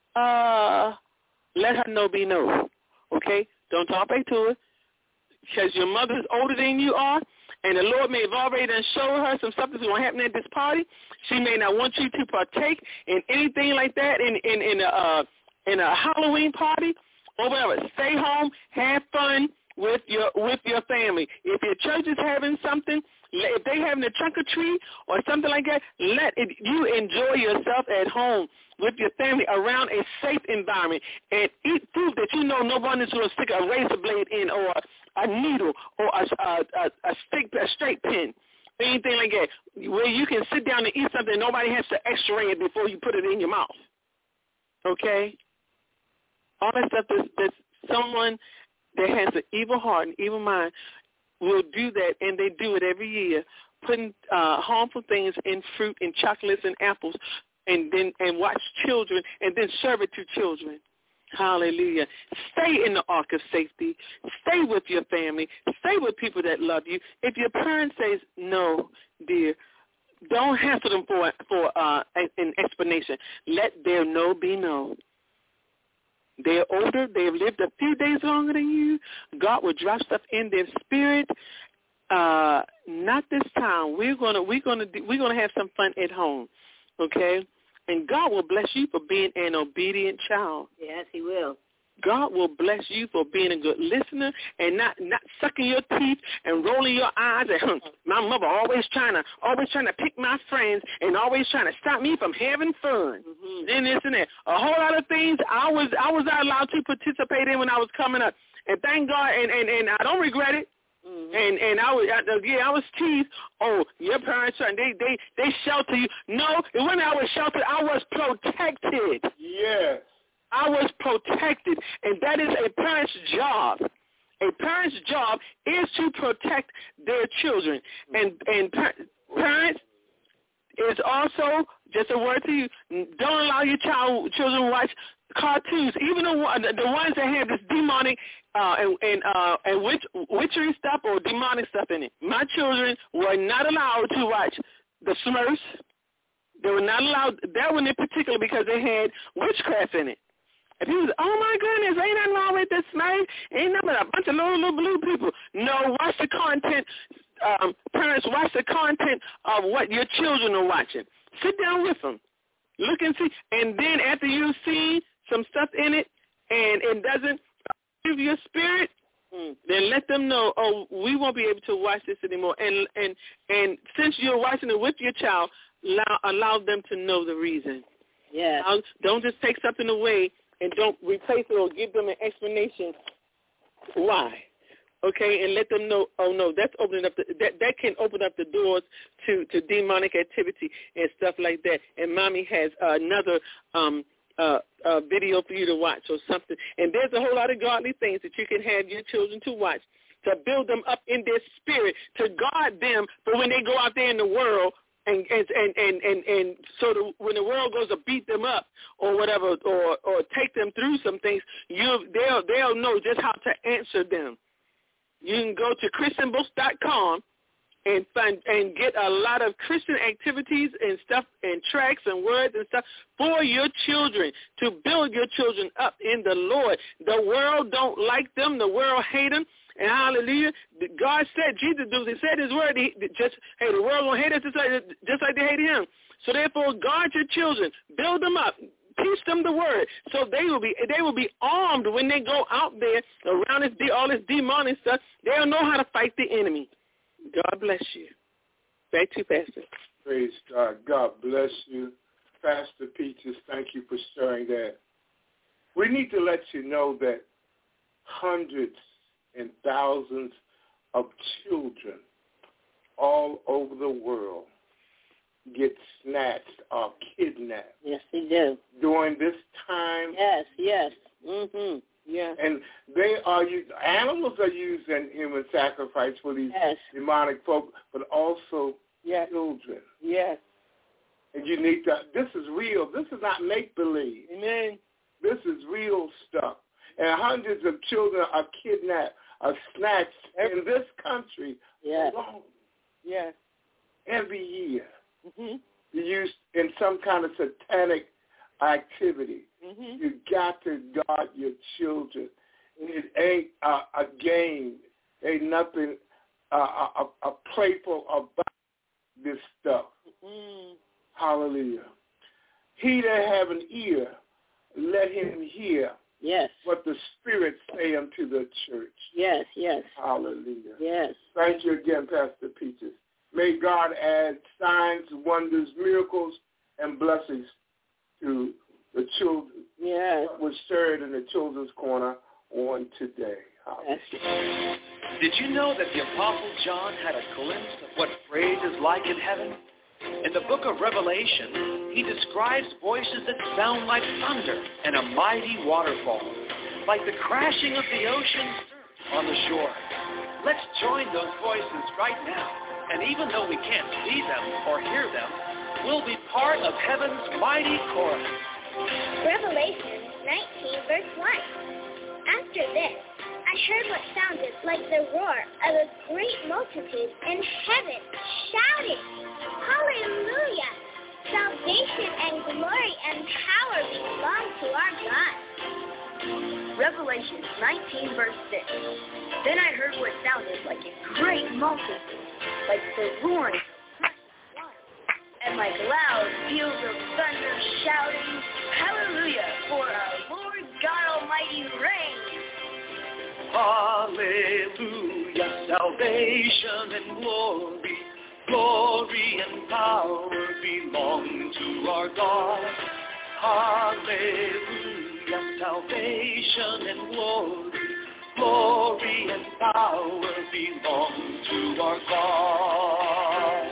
Speaker 5: let her no be no. Okay? Don't talk back to her. Because your mother is older than you are, and the Lord may have already done show her some stuff that's going to happen at this party. She may not want you to partake in anything like that in a Halloween party or whatever. Stay home, have fun, with your family. If your church is having something, if they having a trunk or treat or something like that, you enjoy yourself at home with your family around a safe environment and eat food that you know no one is going to stick a razor blade in or a needle or a straight pin, anything like that, where you can sit down and eat something and nobody has to x-ray it before you put it in your mouth. Okay? All that stuff that's someone that has an evil heart and evil mind will do that, and they do it every year, putting harmful things in fruit and chocolates and apples, and watch children and then serve it to children. Hallelujah. Stay in the ark of safety. Stay with your family. Stay with people that love you. If your parent says no, dear, don't hassle them for an explanation. Let their no be no. They're older. They've lived a few days longer than you. God will drop stuff in their spirit. Not this time. We're gonna have some fun at home. Okay? And God will bless you for being an obedient child.
Speaker 4: Yes, he will.
Speaker 5: God will bless you for being a good listener and not sucking your teeth and rolling your eyes. And my mother always trying to pick my friends and always trying to stop me from having fun.
Speaker 4: Mm-hmm.
Speaker 5: Then this and that. A whole lot of things I was not allowed to participate in when I was coming up. And thank God, and I don't regret it. Mm-hmm. And I was teased. Oh, your parents, they shelter you. No, when I was sheltered, I was protected.
Speaker 2: Yes.
Speaker 5: I was protected, and that is a parent's job. A parent's job is to protect their children, and parents is also, just a word to you, don't allow your children to watch cartoons, even the ones that have this demonic and witchery stuff or demonic stuff in it. My children were not allowed to watch the Smurfs. They were not allowed that one in particular because they had witchcraft in it. And people say, oh, my goodness, ain't nothing wrong with this, man. Ain't nothing but a bunch of little blue people. No, watch the content. Parents, watch the content of what your children are watching. Sit down with them. Look and see. And then after you see some stuff in it and it doesn't give your spirit, then let them know, oh, we won't be able to watch this anymore. And since you're watching it with your child, allow them to know the reason.
Speaker 4: Yeah.
Speaker 5: Don't just take something away and don't replace it or give them an explanation why. Okay, and let them know, oh, no, that's opening up that can open up the doors to demonic activity and stuff like that. And Mommy has another video for you to watch or something. And there's a whole lot of godly things that you can have your children to watch to build them up in their spirit, to guard them for when they go out there in the world and so when the world goes to beat them up or whatever or take them through some things, they'll know just how to answer them. You can go to christianbooks.com and find and get a lot of Christian activities and stuff and tracts and words and stuff for your children to build your children up in the Lord. The world don't like them. The world hate them. And hallelujah, God said, Jesus said his word, the world will hate us just like they hated him. So therefore, guard your children, build them up, teach them the word, so they will be armed when they go out there around all this demonic stuff. They'll know how to fight the enemy. God bless you. Back to you, Pastor.
Speaker 2: Praise God. God bless you. Pastor Peaches, thank you for sharing that. We need to let you know that hundreds and thousands of children all over the world get snatched or kidnapped.
Speaker 4: Yes, they do.
Speaker 2: During this time.
Speaker 4: Yes. Mm-hmm.
Speaker 5: Yeah.
Speaker 2: And animals are used in human sacrifice for these demonic folk, but also children.
Speaker 5: Yes.
Speaker 2: And you need to, this is real. This is not make-believe.
Speaker 5: Amen.
Speaker 2: This is real stuff. And hundreds of children are kidnapped, are snatched in this country alone.
Speaker 5: Yes.
Speaker 2: Every year.
Speaker 5: Mm-hmm.
Speaker 2: You're used in some kind of satanic activity.
Speaker 5: Mm-hmm.
Speaker 2: You got to guard your children. It ain't a game. Ain't nothing a playful about this stuff.
Speaker 5: Mm-hmm.
Speaker 2: Hallelujah. He that have an ear, let him hear
Speaker 4: Yes.
Speaker 2: what the Spirit say unto the church.
Speaker 4: Yes, yes.
Speaker 2: Hallelujah.
Speaker 4: Yes.
Speaker 2: Thank you again, Pastor Peaches. May God add signs, wonders, miracles, and blessings to the children.
Speaker 4: Yes.
Speaker 2: That was shared in the Children's Corner on today.
Speaker 4: Yes.
Speaker 3: Did you know that the Apostle John had a glimpse of what praise is like in heaven? In the book of Revelation, he describes voices that sound like thunder and a mighty waterfall, like the crashing of the ocean on the shore. Let's join those voices right now, and even though we can't see them or hear them, we'll be part of heaven's mighty chorus.
Speaker 6: Revelation 19, verse 1. After this, I heard what sounded like the roar of a great multitude in heaven, shouting, Hallelujah! Salvation and glory and power belong to our God.
Speaker 7: Revelation 19, verse 6. Then I heard what sounded like a great multitude, like the roaring of water, and like loud peals of thunder shouting, Hallelujah, for our Lord God Almighty reigns.
Speaker 3: Hallelujah, salvation and glory and power belong to our God. Hallelujah, salvation and glory and power belong to our God.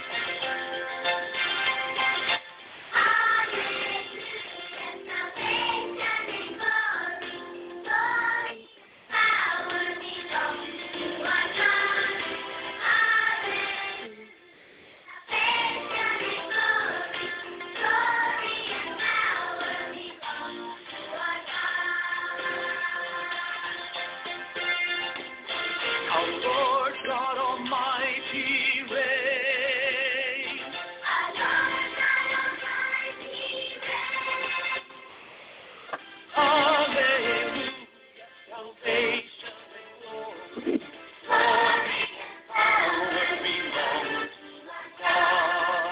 Speaker 3: Our Lord God Almighty reigns. Our Lord God Almighty reigns. Hallelujah, salvation and glory and power belong to our God.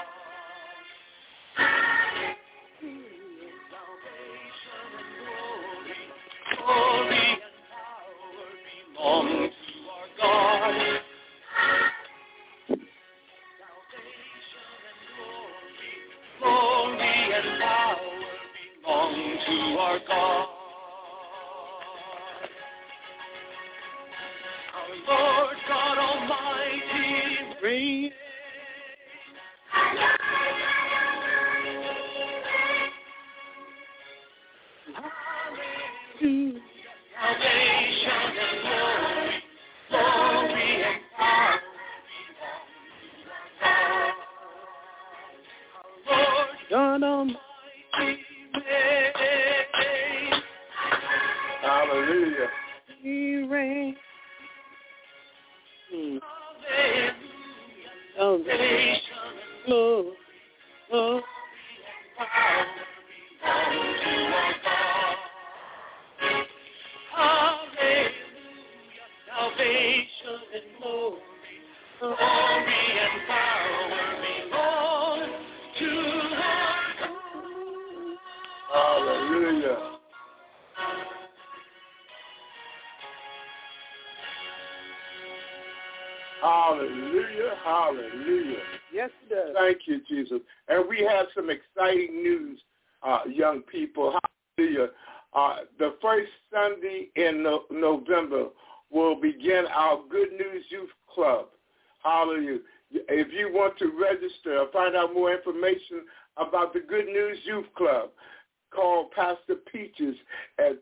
Speaker 3: Hallelujah, salvation and glory and power belong to God. Salvation and glory and power belong to our God. Our Lord God Almighty reigns. Hallelujah, salvation and glory and power belong to our God. Our Lord God Almighty reigns.
Speaker 2: Hallelujah.
Speaker 5: He reigns.
Speaker 3: Hallelujah, salvation and glory and power belong to our God. Hallelujah, salvation and glory and power belong to our God.
Speaker 2: Hallelujah. Hallelujah. Hallelujah.
Speaker 5: Yes, it does.
Speaker 2: Thank you, Jesus. And we have some exciting news, young people. Hallelujah. The first Sunday in November will begin our Good News Youth Club. Hallelujah. If you want to register or find out more information about the Good News Youth Club, call Pastor Peaches at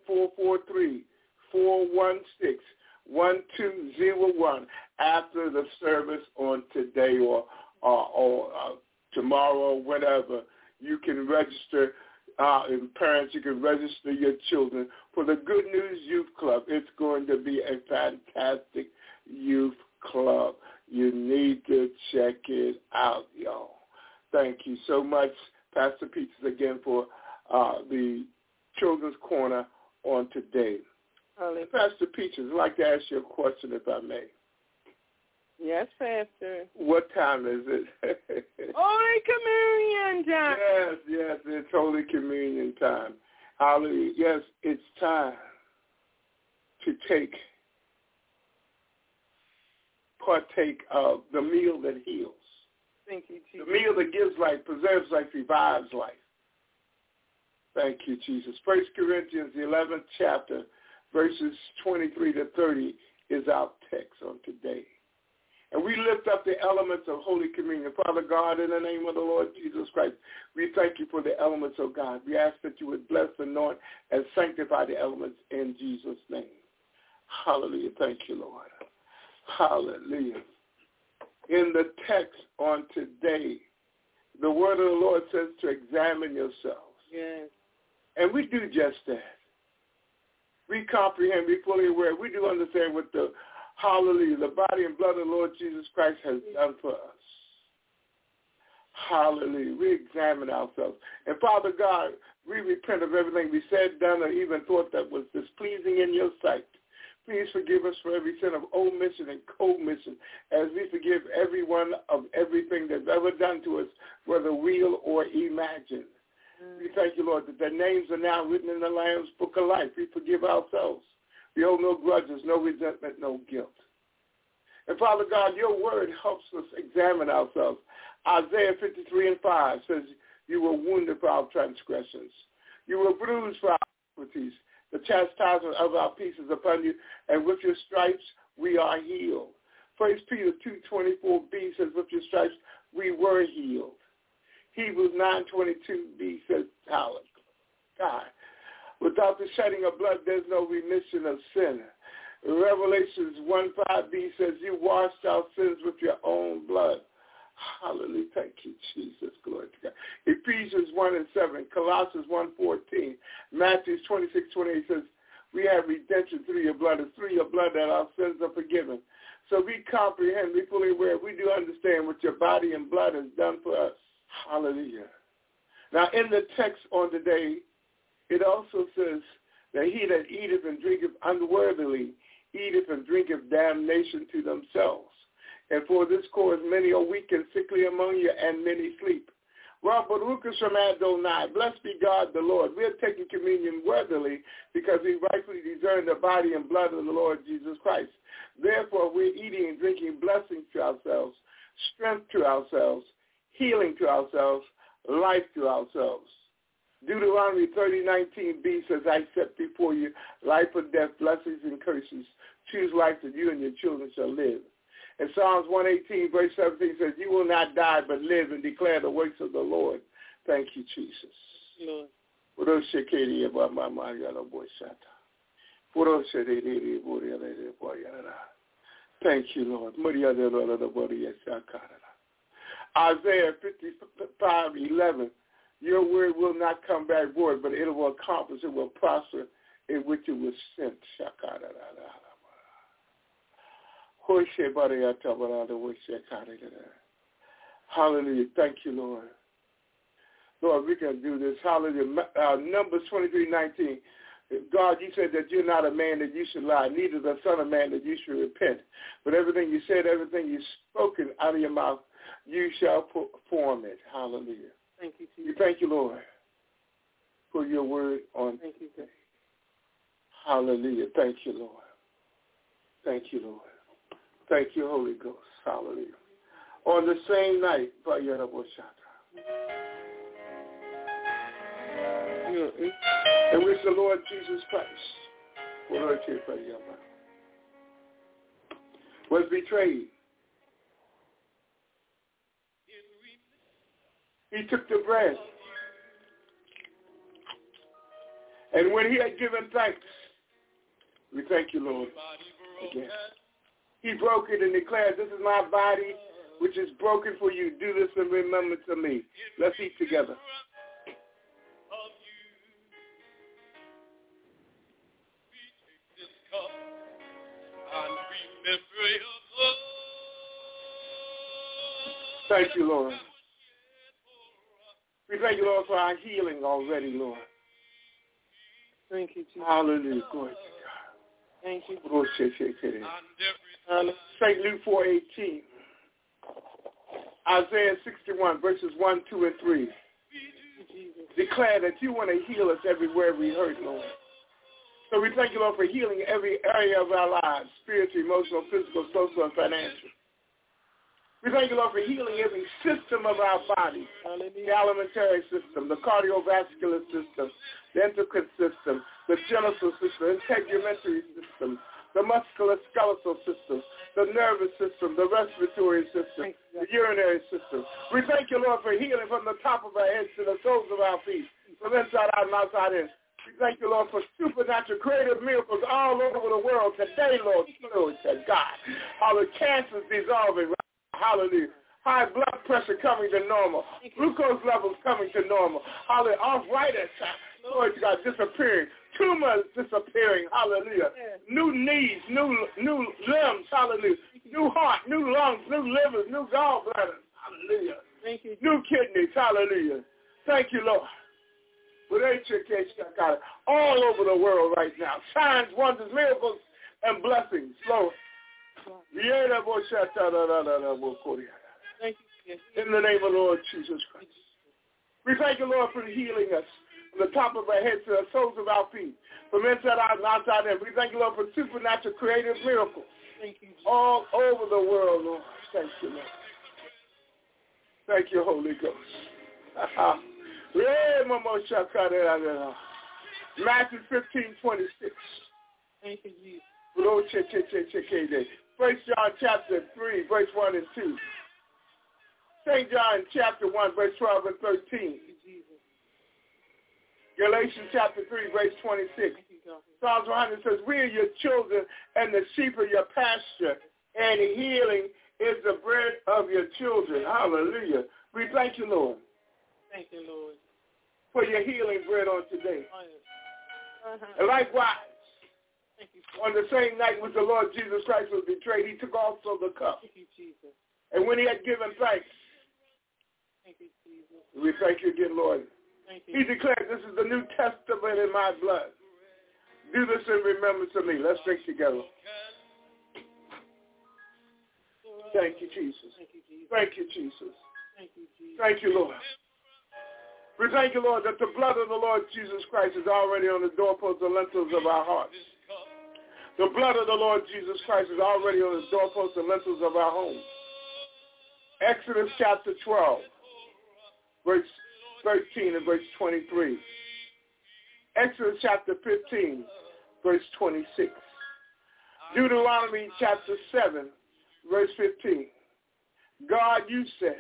Speaker 2: 443-416-1201 after the service on today or tomorrow or whenever. You can register, and parents, you can register your children for the Good News Youth Club. It's going to be a fantastic youth club. You need to check it out, y'all. Thank you so much, Pastor Peaches, again for the Children's Corner on today. Pastor Peaches, I'd like to ask you a question, if I may.
Speaker 5: Yes, Pastor.
Speaker 2: What time is it?
Speaker 5: Holy Communion time.
Speaker 2: Yes, it's Holy Communion time. Hallelujah. Yes, it's time to partake of the meal that heals.
Speaker 5: Thank you, Jesus.
Speaker 2: The meal that gives life, preserves life, revives life. Thank you, Jesus. 1 Corinthians, the 11th chapter, verses 23 to 30 is our text on today. And we lift up the elements of Holy Communion. Father God, in the name of the Lord Jesus Christ, we thank you for the elements, oh God. We ask that you would bless, anoint, and sanctify the elements in Jesus' name. Hallelujah. Thank you, Lord. Hallelujah. In the text on today, the word of the Lord says to examine yourselves.
Speaker 5: Yes.
Speaker 2: And we do just that. We comprehend, we fully aware, we do understand what the hallelujah, the body and blood of the Lord Jesus Christ has done for us. Hallelujah. We examine ourselves. And Father God, we repent of everything we said, done, or even thought that was displeasing in your sight. Please forgive us for every sin of omission and commission, as we forgive everyone of everything that's ever done to us, whether real or imagined. We thank you, Lord, that their names are now written in the Lamb's Book of Life. We forgive ourselves. We hold no grudges, no resentment, no guilt. And Father God, your word helps us examine ourselves. Isaiah 53:5 says, you were wounded for our transgressions. You were bruised for our iniquities. The chastisement of our peace is upon you, and with your stripes we are healed. 1 Peter 2:24b says, with your stripes we were healed. Hebrews 9:22b says, God, without the shedding of blood, there's no remission of sin. Revelations 1:5b says, you washed our sins with your own blood. Hallelujah. Thank you, Jesus. Glory to God. Ephesians 1:7, Colossians 1:14, Matthew 26:28 says, we have redemption through your blood. It's through your blood that our sins are forgiven. So we comprehend, we fully aware, we do understand what your body and blood has done for us. Hallelujah. Now, in the text on today, it also says that he that eateth and drinketh unworthily eateth and drinketh damnation to themselves. And for this cause many are weak and sickly among you, and many sleep. Well, Baruch Hashem Adonai, blessed be God the Lord. We are taking communion worthily because we rightfully discern the body and blood of the Lord Jesus Christ. Therefore, we're eating and drinking blessings to ourselves, strength to ourselves, healing to ourselves, life to ourselves. Deuteronomy 30:19b says, I set before you life or death, blessings and curses. Choose life that you and your children shall live. And Psalms 118, verse 17 says, you will not die but live and declare the works of the Lord. Thank you, Jesus. Lord. Thank you, Lord. Isaiah 55:11, your word will not come back void, but it will accomplish, it will prosper in which it was sent. Hallelujah. Thank you, Lord. Lord, we can do this. Hallelujah. Numbers 23:19. God, you said that you're not a man that you should lie, neither the son of man that you should repent. But everything you said, everything you've spoken out of your mouth, you shall perform it. Hallelujah.
Speaker 5: Thank you, Jesus.
Speaker 2: We thank you, Lord, for your word on today. Hallelujah. Thank you, Lord. Thank you, Lord. Thank you, Holy Ghost. Hallelujah. On the same night, in which the Lord Jesus Christ was betrayed, he took the bread, and when he had given thanks, we thank you, Lord, again. He broke it and declared, this is my body, which is broken for you. Do this in remembrance of me. Let's eat together. Thank you, Lord. We thank you, Lord, for our healing already, Lord.
Speaker 5: Thank you, Jesus.
Speaker 2: Hallelujah. Glory to God.
Speaker 5: Thank you.
Speaker 2: St. Luke 4:18. Isaiah 61, verses 1, 2, and 3.
Speaker 5: Jesus.
Speaker 2: Declare that you want to heal us everywhere we hurt, Lord. So we thank you, Lord, for healing every area of our lives, spiritual, emotional, physical, social, and financial. We thank you, Lord, for healing every system of our body, the alimentary system, the cardiovascular system, the endocrine system, the genital system, integumentary system, the musculoskeletal system, the nervous system, the respiratory system, the urinary system. We thank you, Lord, for healing from the top of our heads to the soles of our feet, from inside out and outside in. We thank you, Lord, for supernatural creative miracles all over the world today, Lord. Glory to God. Hallelujah. Cancer's dissolving. Hallelujah. High blood pressure coming to normal. Glucose levels coming to normal. Hallelujah. Arthritis, Lord God, disappearing. Tumors disappearing. Hallelujah. New knees, new limbs. Hallelujah. New heart, new lungs, new livers, new gallbladders. Hallelujah.
Speaker 5: Thank you.
Speaker 2: New kidneys. Hallelujah. Thank you, Lord. With all over the world right now. Signs, wonders, miracles, and blessings. Lord.
Speaker 5: Thank you.
Speaker 2: In the name of the Lord Jesus Christ. We thank you, Lord, for healing us from the top of our heads to the soles of our feet, from inside out and outside in. We thank you, Lord, for supernatural creative miracles all over the world, Lord. Thank you, Lord. Thank you, Holy Ghost. Matthew 15:26.
Speaker 5: Thank you, Jesus.
Speaker 2: 1 John chapter 3, verse 1 and 2. St. John chapter 1, verse 12 and 13. Galatians chapter 3, verse 26. Psalms 100 says, we are your children and the sheep of your pasture, and healing is the bread of your children. Hallelujah. We thank you, Lord.
Speaker 5: Thank you, Lord.
Speaker 2: For your healing bread on today. And likewise, on the same night which the Lord Jesus Christ was betrayed, he took also the cup.
Speaker 5: Thank you, Jesus.
Speaker 2: And when he had given thanks,
Speaker 5: thank you, Jesus.
Speaker 2: We thank you again, Lord.
Speaker 5: Thank you.
Speaker 2: He declared, this is the New Testament in my blood. Do this in remembrance of me. Let's drink together. Thank you, Jesus.
Speaker 5: Thank you, Jesus.
Speaker 2: Thank you, Jesus.
Speaker 5: Thank you, Jesus.
Speaker 2: Thank you, Lord. We thank you, Lord, that the blood of the Lord Jesus Christ is already on the doorposts and lintels of our hearts. The blood of the Lord Jesus Christ is already on the doorposts and lintels of our homes. Exodus chapter 12, verse 13 and verse 23. Exodus chapter 15, verse 26. Deuteronomy chapter 7, verse 15. God, you said,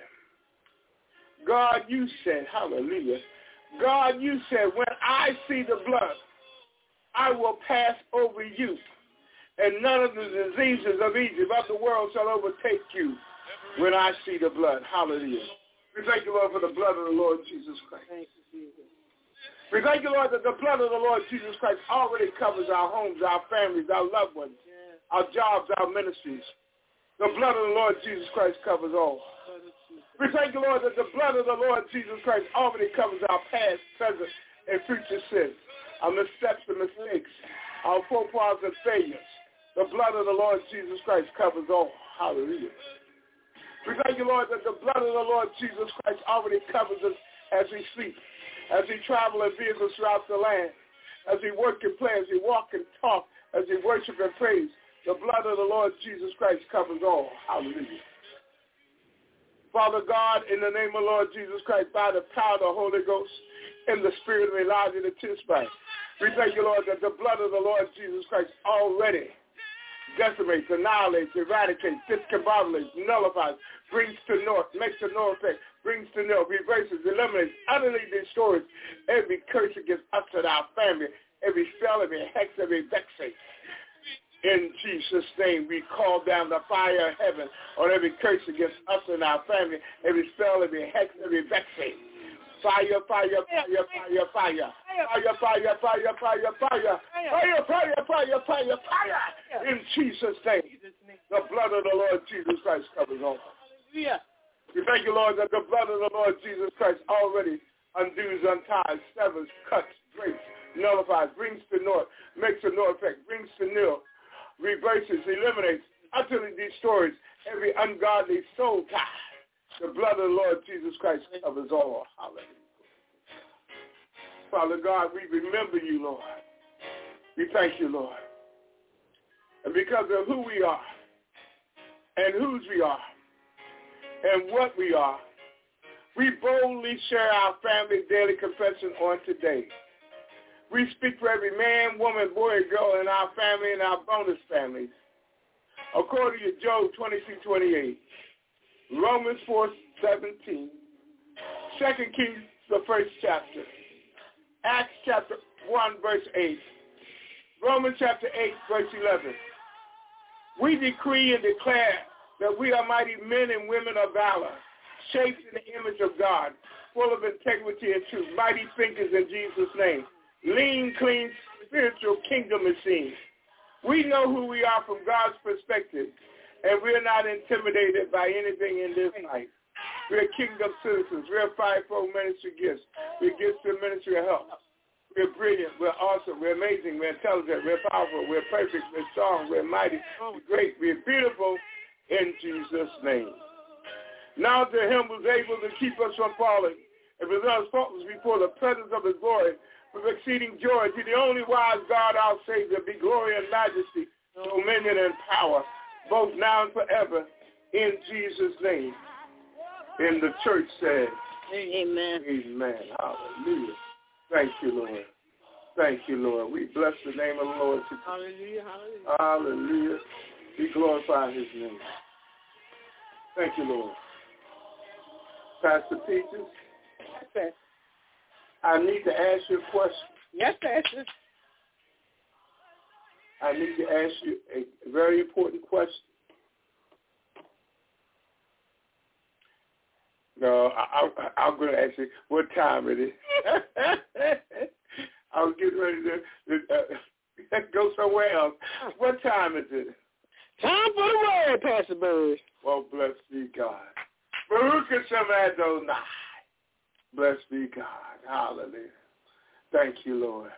Speaker 2: hallelujah. God, you said, when I see the blood, I will pass over you, and none of the diseases of Egypt, of the world, shall overtake you when I see the blood. Hallelujah. We thank you, Lord, for the blood of the Lord Jesus Christ.
Speaker 5: Thank you, Jesus.
Speaker 2: We thank you, Lord, that the blood of the Lord Jesus Christ already covers our homes, our families, our loved ones, our jobs, our ministries. The blood of the Lord Jesus Christ covers all. We thank you, Lord, that the blood of the Lord Jesus Christ already covers our past, present, and future sins, our missteps and mistakes, our faux pas and failures. The blood of the Lord Jesus Christ covers all. Hallelujah. We thank you, Lord, that the blood of the Lord Jesus Christ already covers us as we sleep, as we travel in vehicles throughout the land, as we work and play, as we walk and talk, as we worship and praise. The blood of the Lord Jesus Christ covers all. Hallelujah. Father God, in the name of Lord Jesus Christ, by the power of the Holy Ghost, in the spirit of Elijah the Tishbite, we thank you, Lord, that the blood of the Lord Jesus Christ already decimates, annihilates, eradicates, discombobulates, nullifies, brings to naught, makes to no effect, brings to nil, reverses, eliminates, utterly destroys every curse against us and our family, every spell, every hex, every vexation. In Jesus' name, we call down the fire of heaven on every curse against us and our family, every spell, every hex, every vexation. Fire, fire, fire, fire, fire. Fire, fire, fire, fire, fire. Fire, fire, fire, fire, fire. In Jesus' name, the blood of the Lord Jesus Christ covers all. We thank you, Lord, that the blood of the Lord Jesus Christ already undoes, unties, severs, cuts, breaks, nullifies, brings to naught, makes to no effect, brings to nil, reverses, eliminates, utterly destroys every ungodly soul tie. The blood of the Lord Jesus Christ covers all. Hallelujah. Father God, we remember you, Lord. We thank you, Lord. And because of who we are and whose we are and what we are, we boldly share our family daily confession on today. We speak for every man, woman, boy, girl in our family and our bonus families. According to Job 23:28, Romans 4:17, 2 Kings, the 1st chapter, Acts chapter 1, verse 8, Romans chapter 8, verse 11. We decree and declare that we are mighty men and women of valor, shaped in the image of God, full of integrity and truth, mighty thinkers in Jesus' name, lean, clean, spiritual kingdom machines. We know who we are from God's perspective, and we're not intimidated by anything in this life. We're kingdom citizens. We're fivefold ministry gifts. We're gifts to ministry of help. We're brilliant. We're awesome. We're amazing. We're intelligent. We're powerful. We're perfect. We're strong. We're mighty. We're great. We're beautiful in Jesus' name. Now to him who's able to keep us from falling and present us faultless before the presence of his glory with exceeding joy. To the only wise God, our Savior, be glory and majesty, dominion and power, both now and forever, in Jesus' name. And the church said,
Speaker 4: Amen.
Speaker 2: Amen. Hallelujah. Thank you, Lord. Thank you, Lord. We bless the name of the Lord today.
Speaker 5: Hallelujah, hallelujah.
Speaker 2: Hallelujah. We glorify his name. Thank you, Lord. Pastor Peaches,
Speaker 5: Yes, sir.
Speaker 2: I need to ask you a question.
Speaker 5: Yes, Pastor.
Speaker 2: I need to ask you a very important question. No, I'm going to ask you what time it is. I was getting ready to go somewhere else. What time is it?
Speaker 5: Time for the word, Pastor Bird.
Speaker 2: Well, bless be God. Baruch Hashem Adonai. Bless be God. Hallelujah. Thank you, Lord.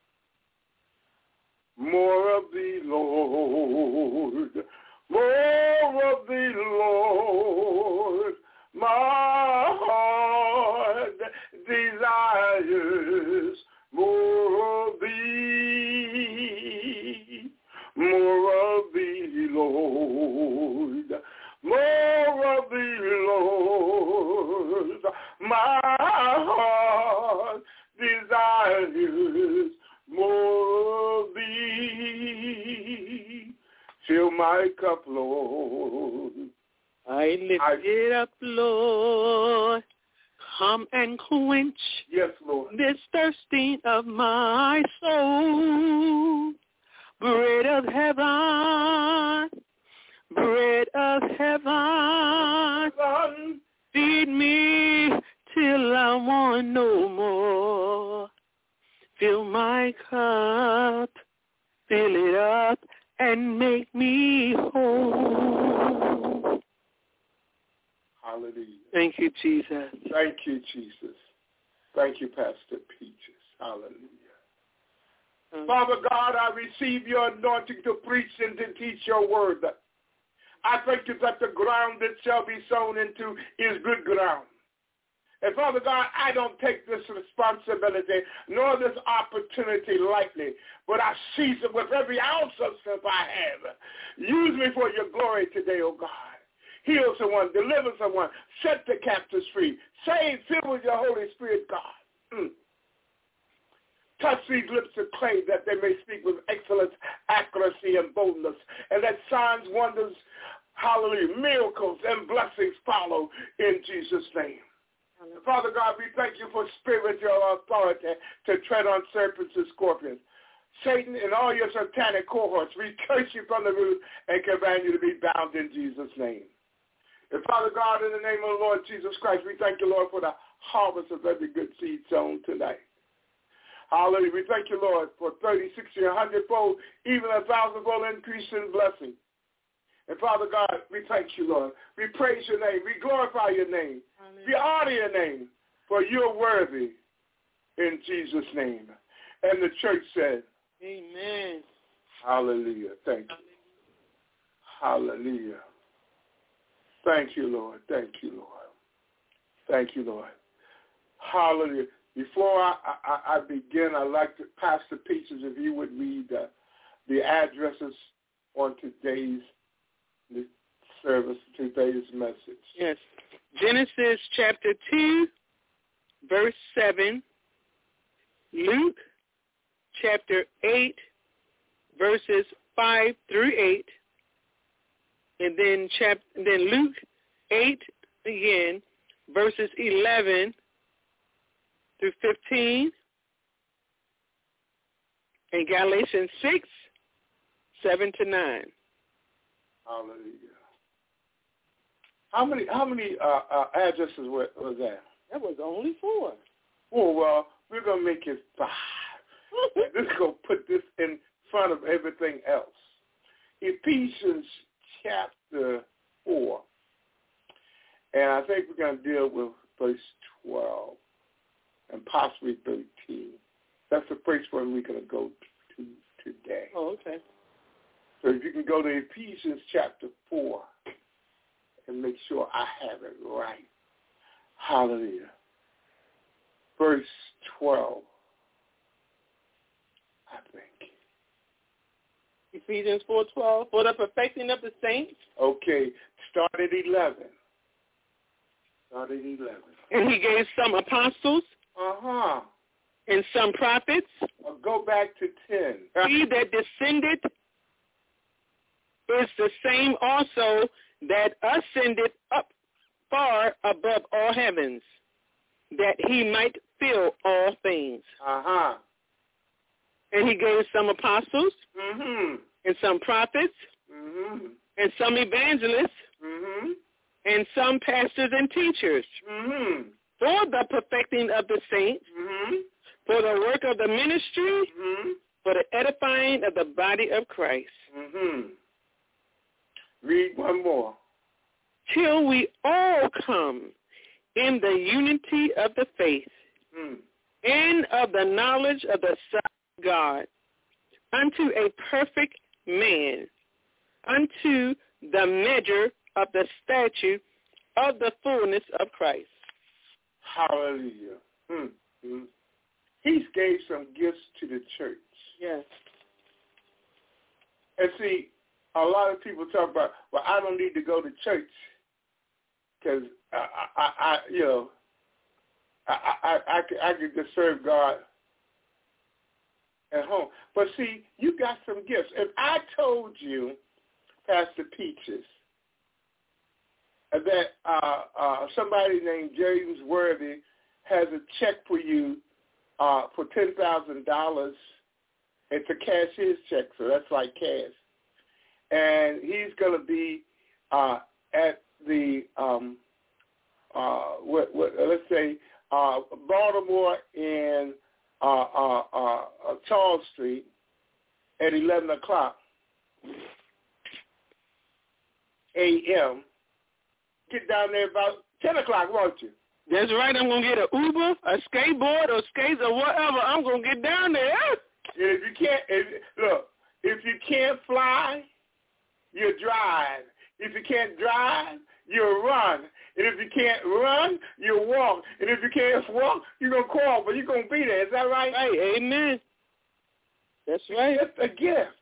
Speaker 2: More of thee, Lord. More of thee, Lord. My heart desires more of thee. More of thee, Lord. More of thee, Lord. My heart desires more of thee. Fill my cup, Lord.
Speaker 5: I lift it up, Lord. Come and quench this thirsting of my soul. Bread of heaven, bread of heaven, feed me till I want no more. Fill my cup, fill it up, and make me whole.
Speaker 2: Hallelujah.
Speaker 5: Thank you, Jesus.
Speaker 2: Thank you, Jesus. Thank you, Pastor Peaches. Hallelujah. Father God, I receive your anointing to preach and to teach your word. I thank you that the ground that shall be sown into is good ground. And Father God, I don't take this responsibility nor this opportunity lightly, but I seize it with every ounce of strength I have. Use me for your glory today, oh God. Heal someone, deliver someone, set the captives free. Save, fill with your Holy Spirit, God. Touch these lips of clay that they may speak with excellence, accuracy, and boldness, and that signs, wonders, hallelujah, miracles, and blessings follow in Jesus' name. Father God, we thank you for spiritual authority to tread on serpents and scorpions. Satan and all your satanic cohorts, we curse you from the root and command you to be bound in Jesus' name. And Father God, in the name of the Lord Jesus Christ, we thank you, Lord, for the harvest of every good seed sown tonight. Hallelujah. We thank you, Lord, for 30, 60, 100-fold, even 1,000-fold increase in blessing. And Father God, we thank you, Lord. We praise your name. We glorify your name. Amen. We honor your name, for you're worthy in Jesus' name. And the church said,
Speaker 5: Amen.
Speaker 2: Hallelujah. Thank you. Hallelujah. Thank you, Lord. Thank you, Lord. Thank you, Lord. Hallelujah. Before I begin, I'd like to, Pastor Peaches, if you would read the addresses on today's service, today's message.
Speaker 5: Yes. Genesis chapter 2, verse 7. Luke chapter 8, verses 5 through 8. And then Luke 8 again, verses 11 through 15, and Galatians 6, 7 to 9.
Speaker 2: Hallelujah. How many addresses was that?
Speaker 5: That was only 4.
Speaker 2: Oh, well, we're going to make it 5. This is going to put this in front of everything else. Ephesians chapter 4. And I think we're going to deal with verse 12 and possibly 13. That's the first one we're going to go to today.
Speaker 5: Oh, okay.
Speaker 2: So if you can go to Ephesians chapter 4 and make sure I have it right. Hallelujah. Verse 12, I think.
Speaker 5: Ephesians 4:12, for the perfecting of the saints.
Speaker 2: Okay, start at 11.
Speaker 5: And he gave some apostles. And some prophets.
Speaker 2: Go back to 10.
Speaker 5: He that descended is the same also that ascended up far above all heavens, that he might fill all things. And he gave some apostles, and some prophets, and some evangelists, and some pastors and teachers, for the perfecting of the saints, for the work of the ministry, for the edifying of the body of Christ.
Speaker 2: Read one more.
Speaker 5: Till we all come in the unity of the faith and of the knowledge of the Son of God, unto a perfect man, unto the measure of the stature of the fullness of Christ.
Speaker 2: Hallelujah. He gave some gifts to the church.
Speaker 5: Yes.
Speaker 2: And see, a lot of people talk about, well, I don't need to go to church because I could just serve God at home. But see, you got some gifts. If I told you, Pastor Peaches, that somebody named James Worthy has a check for you for $10,000, it's a cashier's check, so that's like cash. And he's going to be at the, let's say, Baltimore and Charles Street at 11 o'clock a.m. Get down there about 10 o'clock, won't you?
Speaker 5: That's right. I'm going to get an Uber, a skateboard, or skates, or whatever. I'm going to get down there.
Speaker 2: If you can't fly, you drive. If you can't drive, you run. And if you can't run, you walk. And if you can't walk, you're going to crawl, but you're going to be there. Is that right?
Speaker 5: Right. Amen. That's right.
Speaker 2: It's a gift.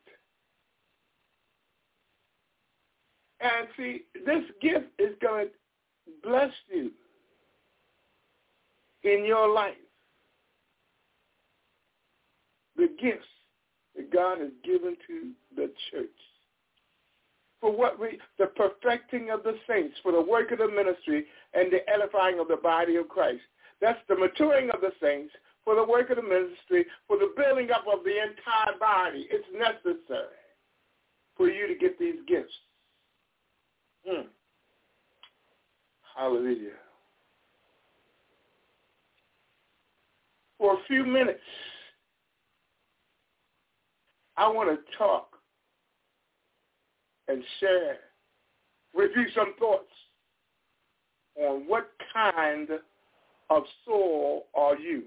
Speaker 2: And see, this gift is going to bless you in your life. The gifts that God has given to the church. For the perfecting of the saints, for the work of the ministry and the edifying of the body of Christ. That's the maturing of the saints, for the work of the ministry, for the building up of the entire body. It's necessary for you to get these gifts. Hallelujah. For a few minutes, I want to talk and share with you some thoughts on what kind of soul are you.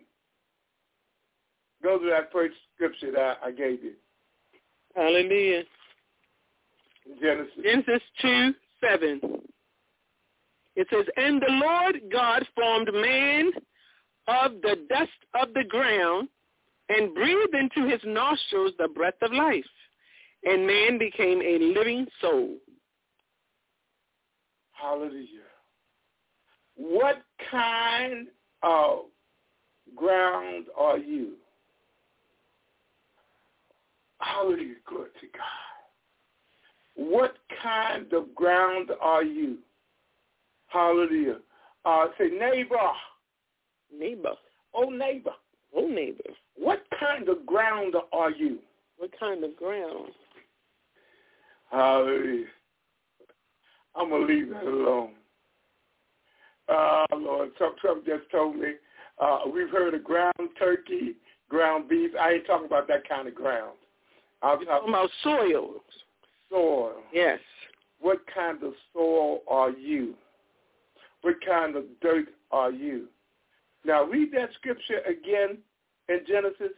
Speaker 2: Go to that first scripture that I gave you.
Speaker 5: Hallelujah. Genesis 2:7. It says, and the Lord God formed man of the dust of the ground and breathed into his nostrils the breath of life, and man became a living soul.
Speaker 2: Hallelujah. What kind of ground are you? Hallelujah. Glory to God. What kind of ground are you? Hallelujah. Say, neighbor.
Speaker 5: Neighbor.
Speaker 2: Oh, neighbor.
Speaker 5: Oh, neighbor.
Speaker 2: What kind of ground are you?
Speaker 5: What kind of ground?
Speaker 2: Hallelujah. I'm going to leave that alone. Lord, Trump just told me we've heard of ground turkey, ground beef. I ain't talking about that kind of ground. I'm talking
Speaker 5: about soil.
Speaker 2: Soil.
Speaker 5: Yes.
Speaker 2: What kind of soil are you? What kind of dirt are you? Now, read that scripture again in Genesis.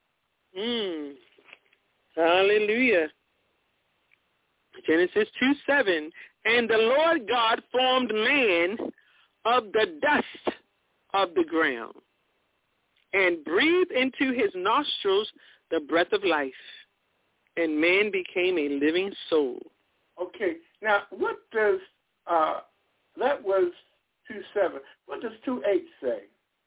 Speaker 5: Hallelujah. Genesis 2:7. And the Lord God formed man of the dust of the ground and breathed into his nostrils the breath of life, and man became a living soul.
Speaker 2: Okay. Now, what does, that was 2:7. What does 2:8 say?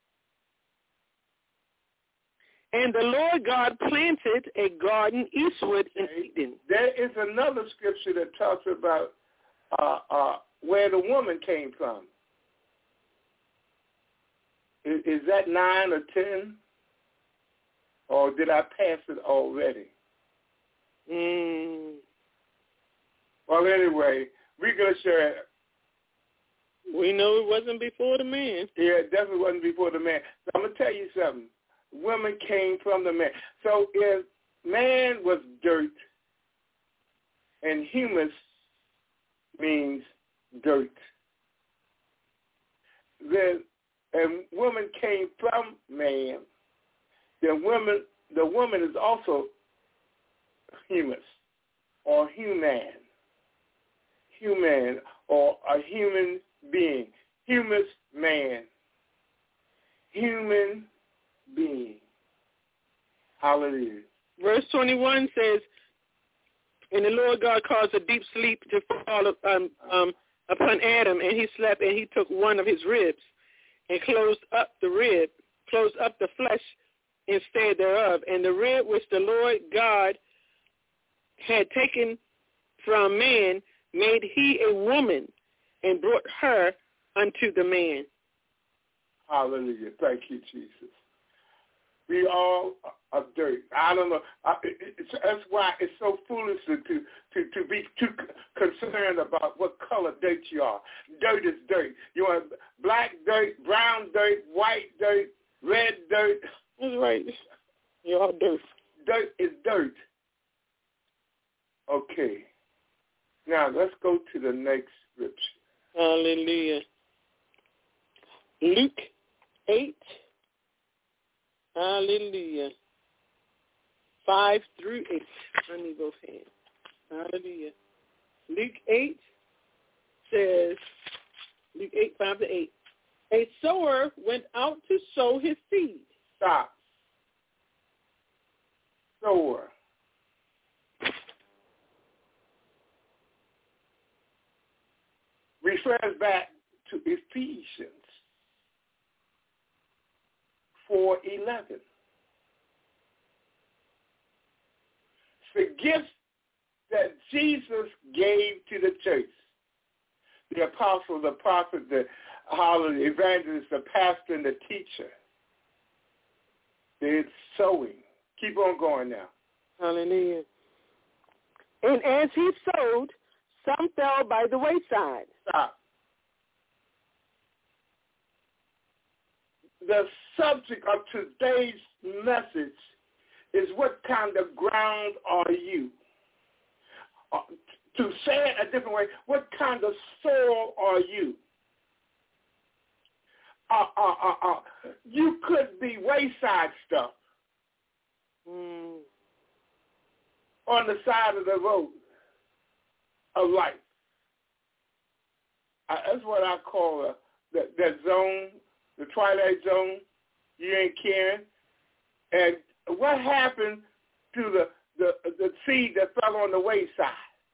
Speaker 5: And the Lord God planted a garden eastward in Eden.
Speaker 2: There is another scripture that talks about where the woman came from. Is that 9 or 10? Or did I pass it already? Well, anyway, we're going to share it.
Speaker 5: We know it wasn't before the man.
Speaker 2: Yeah, it definitely wasn't before the man. So I'm going to tell you something. Women came from the man. So if man was dirt and humus means dirt, then and woman came from man, then the woman is also humus or human or a human being. Humus man. Human being. Hallelujah.
Speaker 5: Verse 21 says, and the Lord God caused a deep sleep to fall upon Adam, and he slept, and he took one of his ribs and closed up the flesh instead thereof. And the rib which the Lord God had taken from man made he a woman and brought her unto the man.
Speaker 2: Hallelujah. Thank you, Jesus. We all are dirt. I don't know. That's why it's so foolish to be too concerned about what color dirt you are. Dirt is dirt. You want black dirt, brown dirt, white dirt, red dirt.
Speaker 5: That's right. You're all dirt.
Speaker 2: Dirt is dirt. Okay. Now let's go to the next scripture.
Speaker 5: Hallelujah. Luke 8. Hallelujah. 5 through 8. I need both hands. Hallelujah. Luke 8 says, Luke 8, 5 to 8. A sower went out to sow his seed.
Speaker 2: Stop. Sower. Refers back to Ephesians 4:11. The gifts that Jesus gave to the church, the apostle, the prophet, the evangelist, the pastor, and the teacher, it's sowing. Keep on going now.
Speaker 5: Hallelujah. And as he sowed, some fell by the wayside.
Speaker 2: Stop. The subject of today's message is what kind of ground are you? To say it a different way, what kind of soil are you? You could be wayside stuff on the side of the road of life. That's what I call that zone, the twilight zone. You ain't caring. And what happened to the seed that fell on the wayside?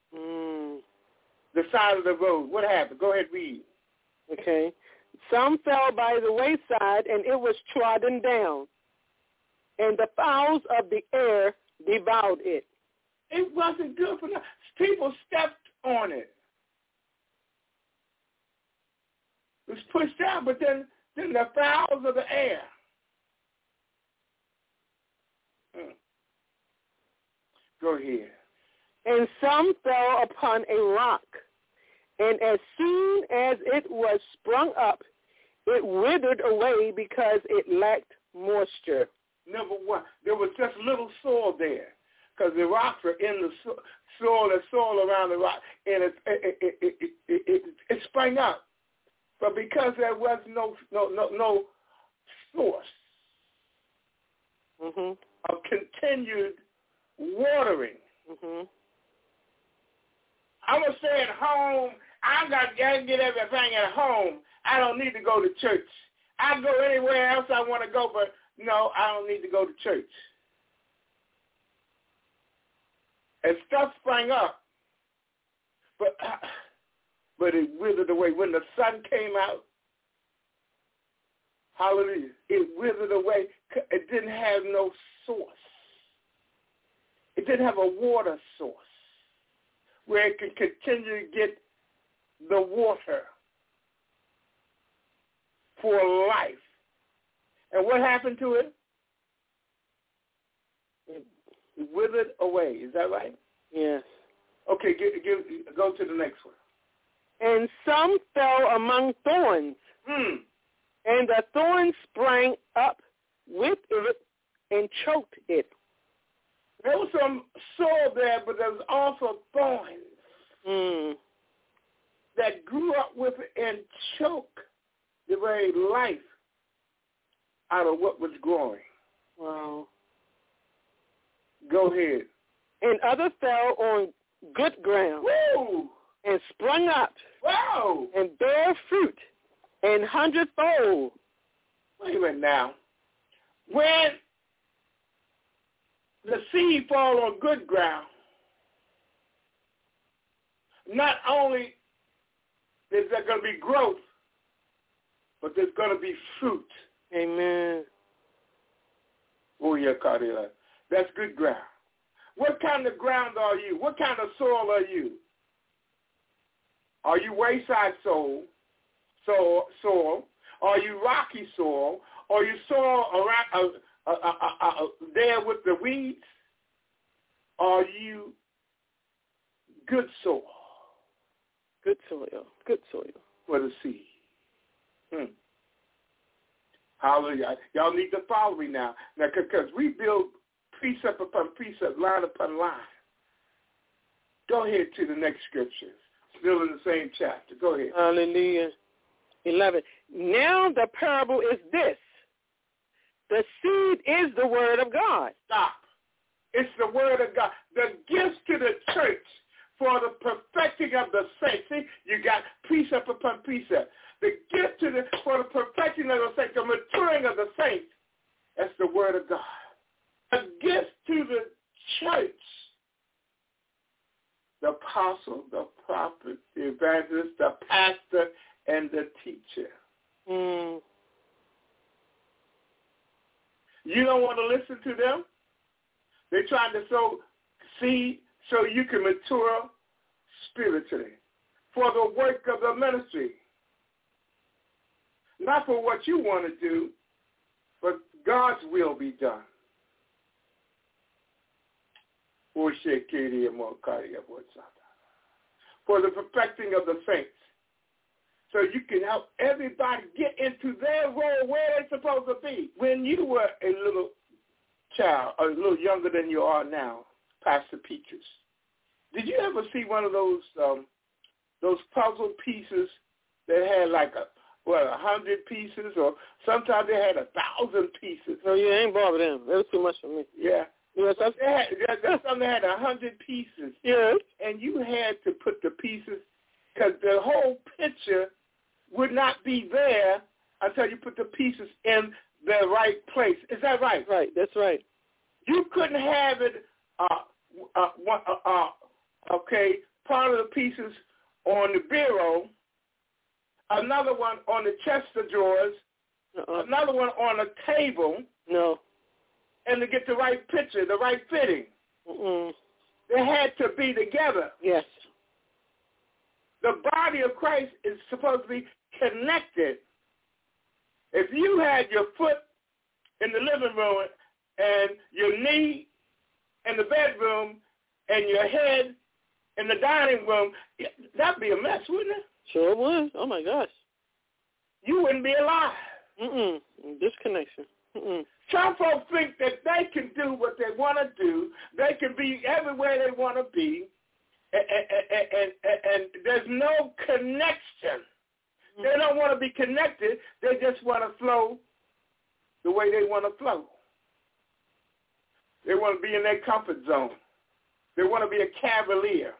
Speaker 2: The side of the road. What happened? Go ahead, read.
Speaker 5: Okay. Some fell by the wayside, and it was trodden down, and the fowls of the air devoured it.
Speaker 2: It wasn't good for them. People stepped on it. It was pushed down, but then the fowls of the air. Go ahead.
Speaker 5: And some fell upon a rock, and as soon as it was sprung up, it withered away because it lacked moisture.
Speaker 2: Number one, there was just little soil there, because the rocks are in the soil, the soil around the rock, and it sprang up. But because there was no source of continued watering, I'm going to stay at home. I got to get everything at home. I don't need to go to church. I can go anywhere else I want to go, but no, I don't need to go to church. And stuff sprang up, but it withered away. When the sun came out, hallelujah, it withered away. It didn't have no source. It didn't have a water source where it could continue to get the water for life. And what happened to it? It withered away. Is that right?
Speaker 5: Yes.
Speaker 2: Okay, go to the next one.
Speaker 5: And some fell among thorns, and the thorns sprang up with it and choked it.
Speaker 2: There was some soil there, but there was also thorns that grew up with it and choked the very life out of what was growing.
Speaker 5: Wow.
Speaker 2: Go ahead.
Speaker 5: And others fell on good ground.
Speaker 2: Woo!
Speaker 5: And sprung up.
Speaker 2: Wow!
Speaker 5: And bare fruit and hundredfold.
Speaker 2: Wait a minute now. When the seed fall on good ground, not only is there going to be growth, but there's going to be fruit.
Speaker 5: Amen.
Speaker 2: Oh, yeah, Cardia. That's good ground. What kind of ground are you? What kind of soil are you? Are you wayside soil? Are you rocky soil? Are you soil around there with the weeds? Are you good soil?
Speaker 5: Good soil. Good soil.
Speaker 2: For the seed. Hallelujah. Y'all need to follow me now. Now, because we build precept upon precept, line upon line. Go ahead to the next scripture. Still in the same chapter. Go ahead.
Speaker 5: Hallelujah. 11. Now the parable is this. The seed is the word of God.
Speaker 2: Stop. It's the word of God. The gifts to the church for the perfecting of the saints. See, you got precept upon precept. The gift for the perfecting of the saints, the maturing of the saints. That's the word of God. The gift to the church. The apostle, the prophet, the evangelist, the pastor, and the teacher. You don't want to listen to them? They're trying to sow seed so you can mature spiritually for the work of the ministry. Not for what you want to do, but God's will be done. For the perfecting of the saints. So you can help everybody get into their role where they're supposed to be. When you were a little child, a little younger than you are now, Pastor Peaches, did you ever see one of those puzzle pieces that had like 100 pieces, or sometimes they had 1,000 pieces?
Speaker 5: Oh, yeah, I ain't bothered them. That was too much for me.
Speaker 2: Yeah.
Speaker 5: Yes,
Speaker 2: some that had 100 pieces.
Speaker 5: Yes.
Speaker 2: And you had to put the pieces, because the whole picture would not be there until you put the pieces in their right place. Is that right?
Speaker 5: Right, that's right.
Speaker 2: You couldn't have it, part of the pieces on the bureau, another one on the chest of drawers, another one on a table.
Speaker 5: No.
Speaker 2: And to get the right picture, the right fitting. They had to be together.
Speaker 5: Yes.
Speaker 2: The body of Christ is supposed to be connected. If you had your foot in the living room and your knee in the bedroom and your head in the dining room, that'd be a mess, wouldn't it?
Speaker 5: Sure would. Oh, my gosh.
Speaker 2: You wouldn't be alive.
Speaker 5: Disconnection.
Speaker 2: Some folks think that they can do what they want to do. They can be everywhere they want to be, and there's no connection. They don't want to be connected. They just want to flow the way they want to flow. They want to be in their comfort zone. They want to be a cavalier.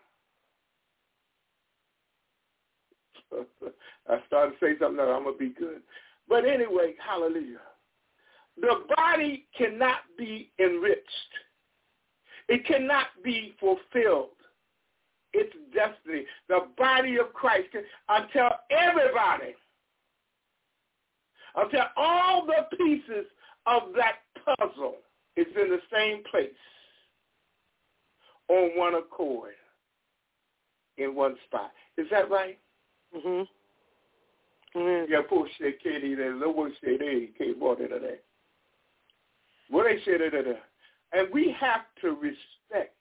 Speaker 2: I started to say something else. I'm going to be good. But anyway, hallelujah. The body cannot be enriched. It cannot be fulfilled. Its destiny. The body of Christ, until everybody, until all the pieces of that puzzle is in the same place, on one accord, in one spot. Is that right? Yeah, poor shit, Katie, there's no one say they can't walk into that. What they say that. And we have to respect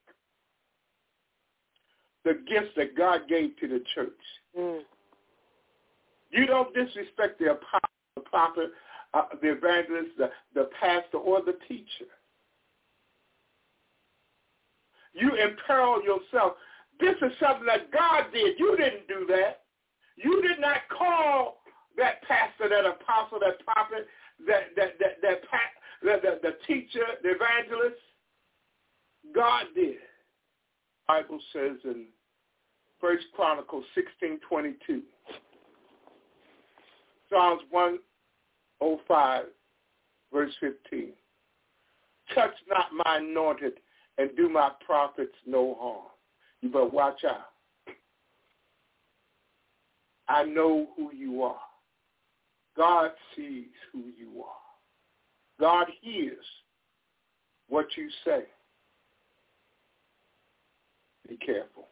Speaker 2: the gifts that God gave to the church. You don't disrespect the apostle, the prophet, the evangelist, the pastor, or the teacher. You imperil yourself. This is something that God did. You didn't do that. You did not call that pastor, that apostle, that prophet, the teacher, the evangelist. God did. The Bible says in 1 Chronicles 16:22, Psalms 105, verse 15. Touch not my anointed and do my prophets no harm. You better watch out. I know who you are. God sees who you are. God hears what you say. Be careful.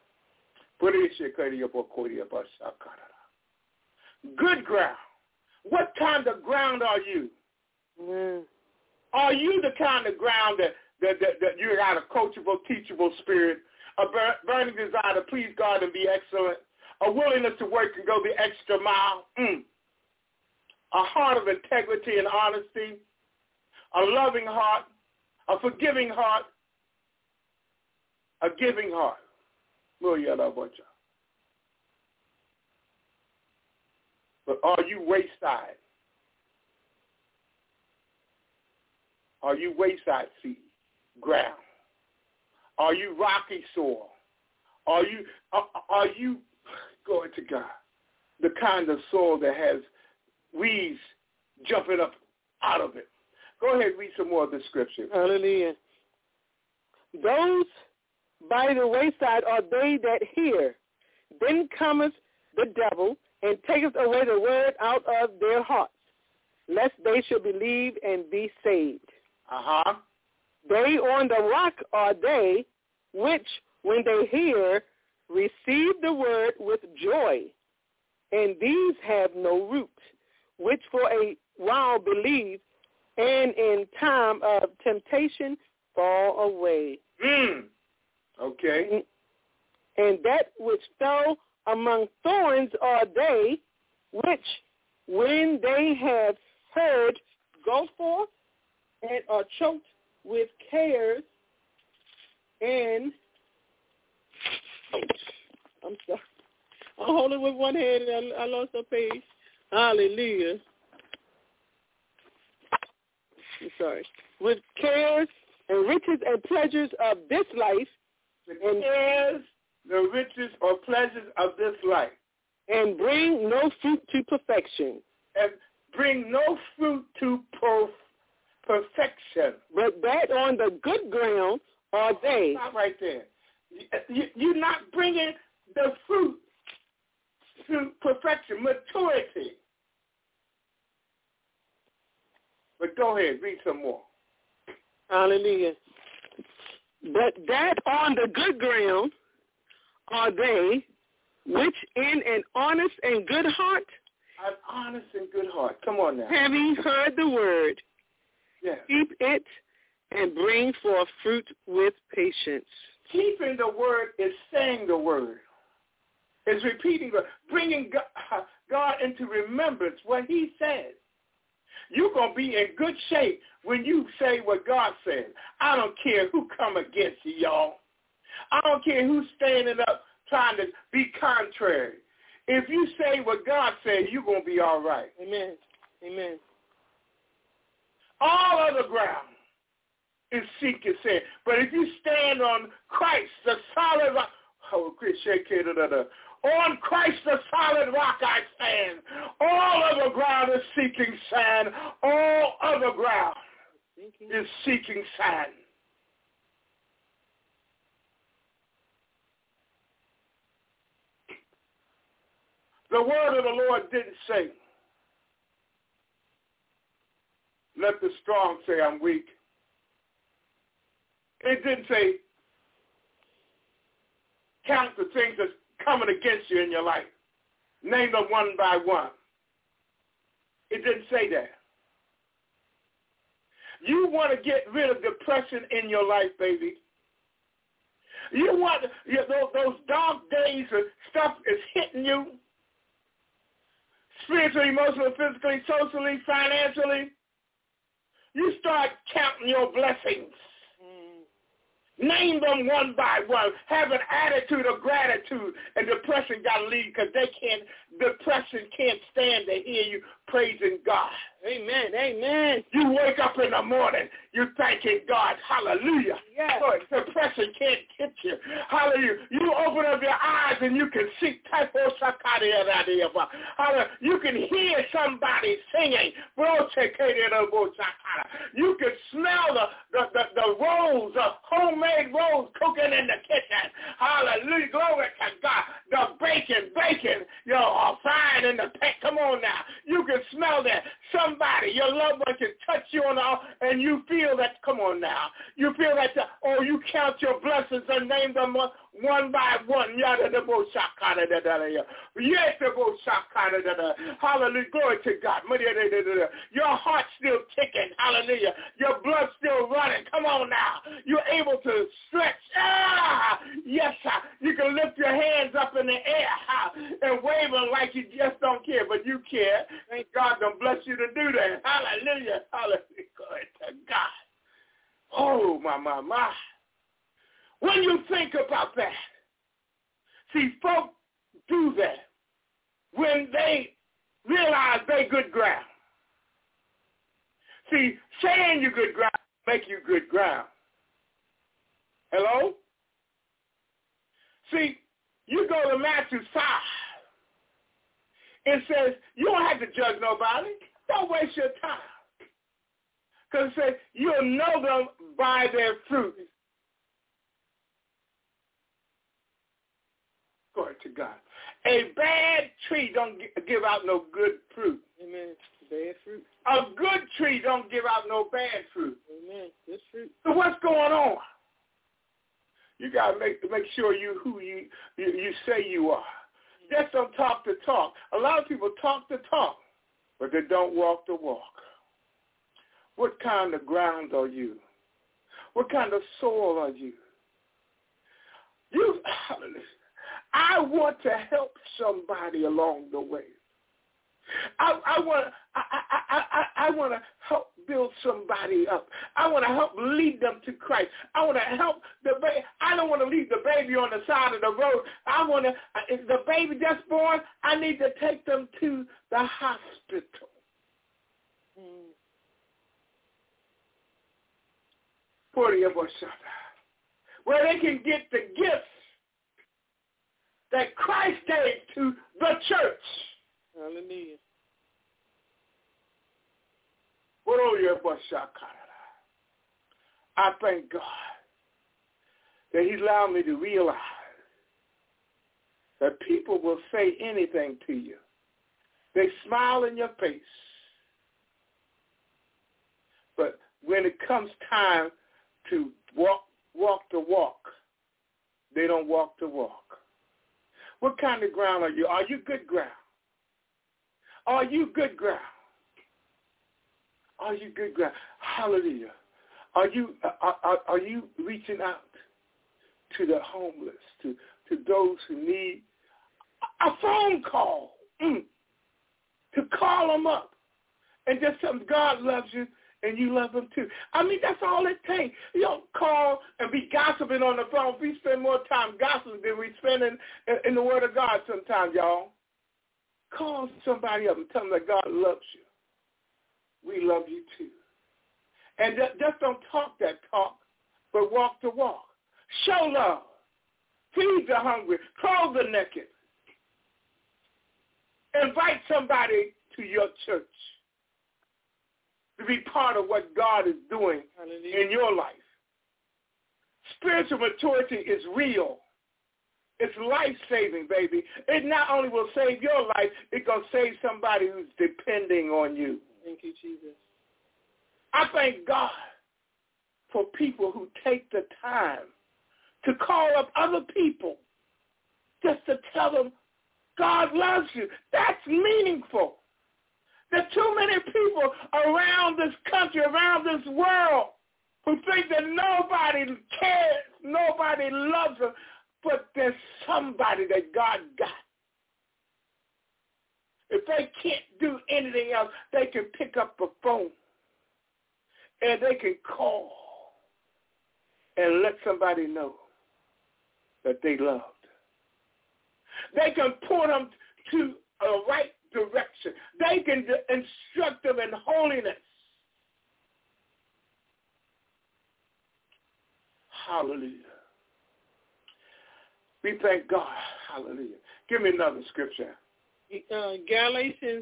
Speaker 2: Good ground. What kind of ground are you? Are you the kind of ground that you got a coachable, teachable spirit, a burning desire to please God and be excellent, a willingness to work and go the extra mile, a heart of integrity and honesty, a loving heart, a forgiving heart, a giving heart? But are you wayside? Are you wayside seed ground? Are you rocky soil? Are you going to God, the kind of soil that has weeds jumping up out of it? Go ahead, read some more of the scripture.
Speaker 5: Hallelujah. Those by the wayside are they that hear. Then cometh the devil and taketh away the word out of their hearts, lest they should believe and be saved. They on the rock are they which, when they hear, receive the word with joy. And these have no root, which for a while believe, and in time of temptation fall away.
Speaker 2: Okay.
Speaker 5: And that which fell among thorns are they which, when they have heard, go forth and are choked with cares and I'm sorry. I'm holding with one hand and I lost a page. Hallelujah. I'm sorry. With cares and riches and pleasures of this life.
Speaker 2: The cares, the riches or pleasures of this life.
Speaker 5: And bring no fruit to perfection.
Speaker 2: And bring no fruit to perfection. perfection.
Speaker 5: But that on the good ground are they.
Speaker 2: Stop right there. You're not bringing the fruit to perfection, maturity. But go ahead, read some more.
Speaker 5: Hallelujah. But that on the good ground are they which in an honest and good heart,
Speaker 2: an honest and good heart. Come on now.
Speaker 5: having heard the word,
Speaker 2: yes,
Speaker 5: keep it and bring forth fruit with patience.
Speaker 2: Keeping the word is saying the word. It's repeating, bringing God into remembrance what he said. You're going to be in good shape when you say what God said. I don't care who come against you, y'all. I don't care who's standing up trying to be contrary. If you say what God said, you're going to be all right.
Speaker 5: Amen. Amen.
Speaker 2: All other ground is seeking sin. But if you stand on Christ, the solid rock, on Christ, the solid rock I stand. All other ground is seeking sand. All other ground is seeking sand. The word of the Lord didn't say, let the strong say I'm weak. It didn't say, count the things that's coming against you in your life. Name them one by one. It didn't say that. You want to get rid of depression in your life, baby. You want those dark days of stuff is hitting you. Spiritually, emotionally, physically, socially, financially. You start counting your blessings. Name them one by one. Have an attitude of gratitude. And depression got to leave because depression can't stand to hear you praising God.
Speaker 5: Amen. Amen.
Speaker 2: You wake up in the morning, you're thanking God. Hallelujah.
Speaker 5: Yes.
Speaker 2: Lord, depression can't hit you. Hallelujah. You open up your eyes and you can see. You can hear somebody singing. You can smell the rolls, the homemade rolls cooking in the kitchen. Hallelujah. Glory to God. The bacon, frying in the pan. Come on now. You can smell that. Somebody, your loved one can touch you on the, and you feel that. Come on now. You feel that. You count your blessings and name them one by one. Hallelujah. Glory to God. Your heart's still ticking. Hallelujah. Your blood's still running. Come on now. You're able to stretch. Yes, you can lift your hands up in the air and wave them like you just don't care, but you care. Thank God done bless you to do that. Hallelujah. Hallelujah. Glory to God. Oh, my. When you think about that, see, folk do that when they realize they good ground. See, saying you good ground make you good ground. Hello? See, you go to Matthew 5. It says you don't have to judge nobody. Don't waste your time. Because it says you'll know them by their fruit. Glory to God. A bad tree don't give out no good fruit.
Speaker 5: Amen. Bad fruit.
Speaker 2: A good tree don't give out no bad fruit.
Speaker 5: Amen. Good fruit.
Speaker 2: So what's going on? You got to make sure you who you say you are. Just don't talk the talk. A lot of people talk the talk, but they don't walk the walk. What kind of ground are you? What kind of soil are you? I want to help somebody along the way. I want to help build somebody up. I want to help lead them to Christ. I want to help the baby. I don't want to leave the baby on the side of the road. I want to, if the baby just born, I need to take them to the hospital. Where they can get the gifts that Christ gave to the church. Hallelujah. I thank God that He allowed me to realize that people will say anything to you. They smile in your face. But when it comes time to walk the walk, they don't walk the walk. What kind of ground are you? Are you good ground? Are you good ground? Are you good ground? Hallelujah. Are you reaching out to the homeless, to those who need a phone call, to call them up and just tell them God loves you and you love them too. I mean, that's all it takes. You don't call and be gossiping on the phone. We spend more time gossiping than we spend in the Word of God sometimes, y'all. Call somebody up and tell them that God loves you. We love you too. And just don't talk that talk, but walk the walk. Show love. Feed the hungry. Clothe the naked. Invite somebody to your church to be part of what God is doing in your life. Spiritual maturity is real. It's life-saving, baby. It not only will save your life, it's going to save somebody who's depending on you.
Speaker 5: Thank you, Jesus.
Speaker 2: I thank God for people who take the time to call up other people just to tell them God loves you. That's meaningful. There are too many people around this country, around this world, who think that nobody cares, nobody loves them, but there's somebody that God got. If they can't do anything else, they can pick up the phone and they can call and let somebody know that they loved. They can point them to a right direction. They can instruct them in holiness. Hallelujah. We thank God. Hallelujah. Give me another scripture.
Speaker 5: Galatians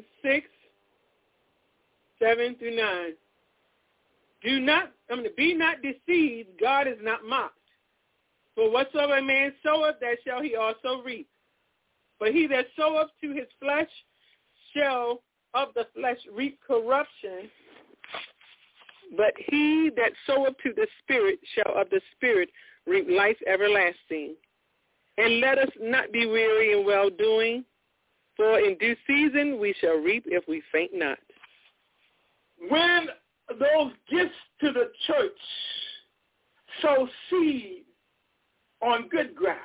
Speaker 5: 6:7-9. Be not deceived, God is not mocked. For whatsoever a man soweth, that shall he also reap. But he that soweth to his flesh shall of the flesh reap corruption. But he that soweth to the Spirit shall of the Spirit reap life everlasting. And let us not be weary in well-doing, for in due season we shall reap if we faint not.
Speaker 2: When those gifts to the church sow seed on good ground,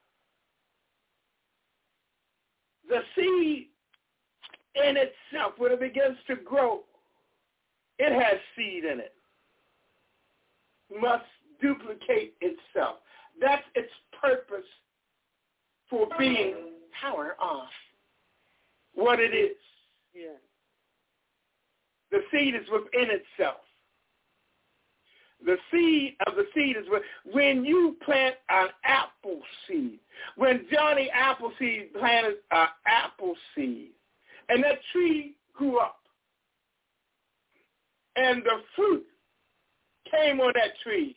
Speaker 2: the seed in itself, when it begins to grow, it has seed in it. Must duplicate itself. That's its purpose for being
Speaker 4: Power off.
Speaker 2: what it is.
Speaker 5: Yeah.
Speaker 2: The seed is within itself. The seed of the seed is when you plant an apple seed. When Johnny Appleseed planted an apple seed, and that tree grew up, and the fruit came on that tree.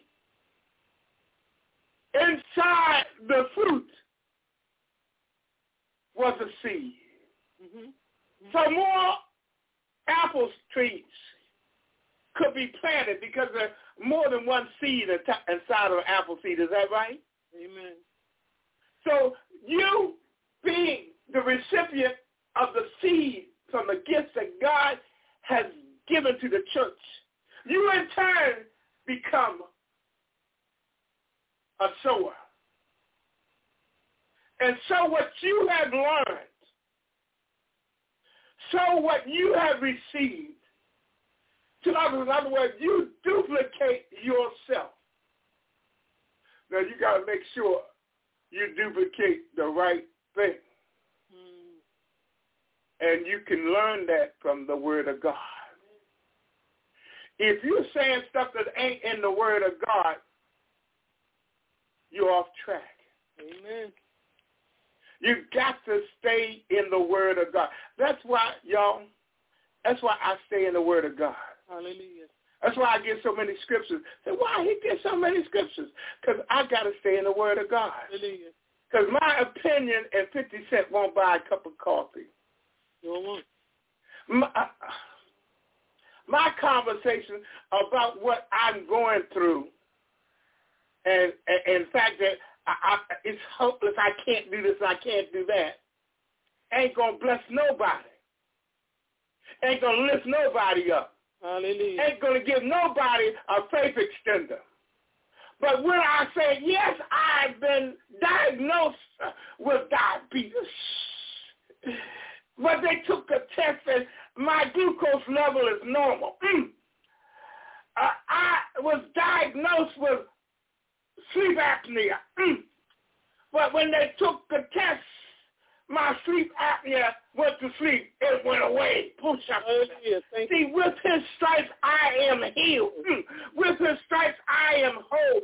Speaker 2: Inside the fruit was a seed.
Speaker 5: Mm-hmm.
Speaker 2: So more apple trees could be planted because there's more than one seed inside of an apple seed. Is that right?
Speaker 5: Amen.
Speaker 2: So you being the recipient of the seed from the gifts that God has given to the church, you in turn become a sower. And so what you have learned, so what you have received to others. In other words, you duplicate yourself. Now you got to make sure you duplicate the right thing. And you can learn that from the Word of God. If you're saying stuff that ain't in the Word of God, you're off track.
Speaker 5: Amen.
Speaker 2: You got to stay in the Word of God. That's why, y'all, that's why I stay in the Word of God.
Speaker 5: Hallelujah.
Speaker 2: That's why I get so many scriptures. Say, why he get so many scriptures? Because I got to stay in the Word of God. Because my opinion and 50 cents won't buy a cup of coffee. My conversation about what I'm going through, and in fact that it's hopeless, I can't do this, I can't do that, ain't going to bless nobody. Ain't going to lift nobody up.
Speaker 5: Hallelujah.
Speaker 2: Ain't going to give nobody a faith extender. But when I say, yes, I've been diagnosed with diabetes, but they took a test and my glucose level is normal. I was diagnosed with sleep apnea. But when they took the test, my sleep apnea went to sleep. It went away. See, with his stripes, I am healed. With his stripes, I am whole.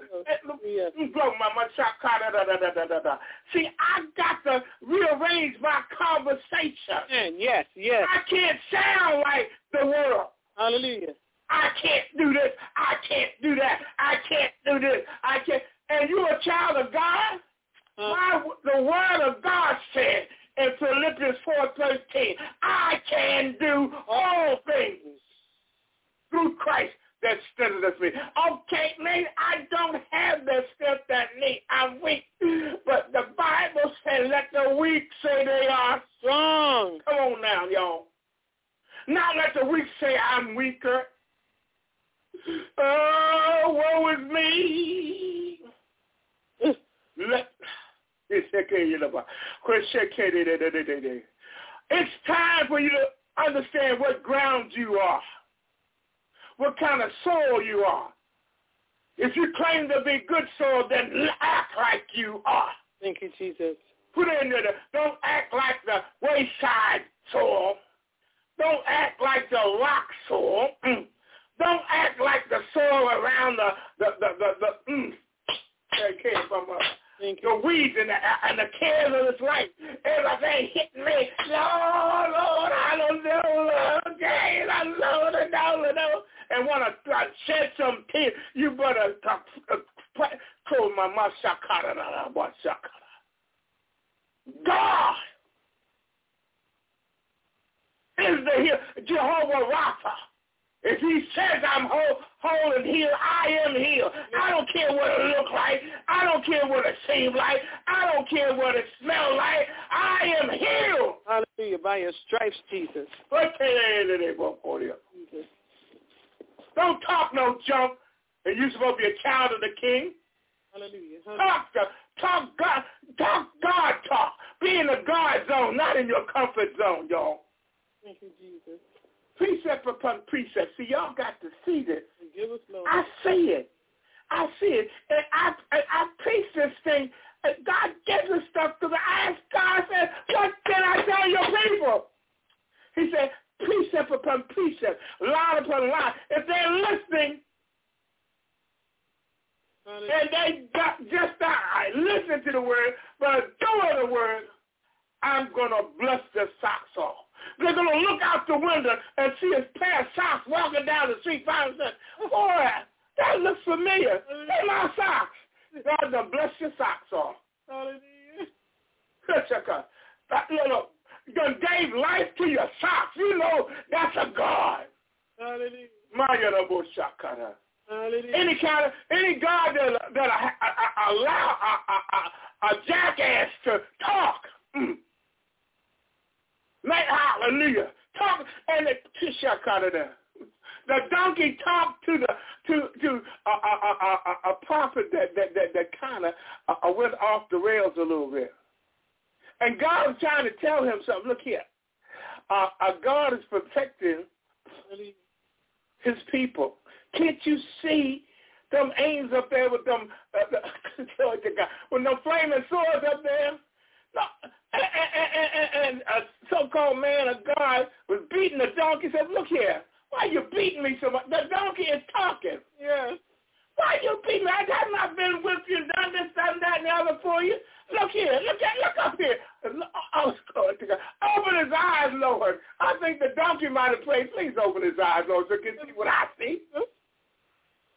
Speaker 2: See, I got to rearrange my conversation.
Speaker 5: Yes.
Speaker 2: I can't sound like the world.
Speaker 5: Hallelujah.
Speaker 2: I can't do this. I can't do that. I can't do this. I can't. And you're a child of God? The word of God said in Philippians 4:13, I can do all things through Christ that strengthens me. Okay, maybe I don't have the strength that need. I'm weak. But the Bible said, let the weak say they are strong. Come on now, y'all. Not let the weak say I'm weaker. Oh, woe is me. It's time for you to understand what ground you are, what kind of soil you are. If you claim to be good soil, then act like you are.
Speaker 5: Thank you, Jesus.
Speaker 2: Put it in there. Don't act like the wayside soil. Don't act like the rock soil. Don't act like the soil around the weeds and the cares of this life. Everything hitting me. Lord, I don't know, Lord. Okay, I know. And want to shed some tears. You better close my mouth. God is the Jehovah Rapha. If he says I'm whole and healed, I am healed. I don't care what it looks like. I don't care what it seems like. I don't care what it smells like. I am healed.
Speaker 5: Hallelujah. By your stripes, Jesus.
Speaker 2: Don't talk no junk. And you're supposed to be a child of the King.
Speaker 5: Hallelujah.
Speaker 2: Talk God talk. Be in the God zone, not in your comfort zone, y'all.
Speaker 5: Thank you, Jesus.
Speaker 2: Precept upon precept. See, y'all got to see this.
Speaker 5: Give us, Lord.
Speaker 2: I see it. And I preach this thing. God gives us stuff to me. I asked God, I said, what can I tell your people? He said, precept upon precept, line upon line. If they're listening, and they got just listen to the word, but doing the word, I'm going to bless their socks off. They're going to look out the window and see a pair of socks walking down the street. Finally say, boy, that looks familiar. They're my socks. God's going to bless your socks off. Hallelujah. God gave life to your socks. You know that's a God.
Speaker 5: Hallelujah.
Speaker 2: Any God that allow a jackass to talk. Hallelujah. Talk and the donkey talked to a prophet that kind of went off the rails a little bit. And God was trying to tell him something. Look here. God is protecting his people. Can't you see them angels up there with them, with them flaming swords up there? No. And a so-called man of God was beating the donkey. Said, look here, why are you beating me so much? The donkey is talking.
Speaker 5: Yes.
Speaker 2: Why you beating me? I have not been with you, done this, done that, and the other for you. Look here, look up here. Oh, open his eyes, Lord. I think the donkey might have prayed, please open his eyes, Lord, so he can see what I see.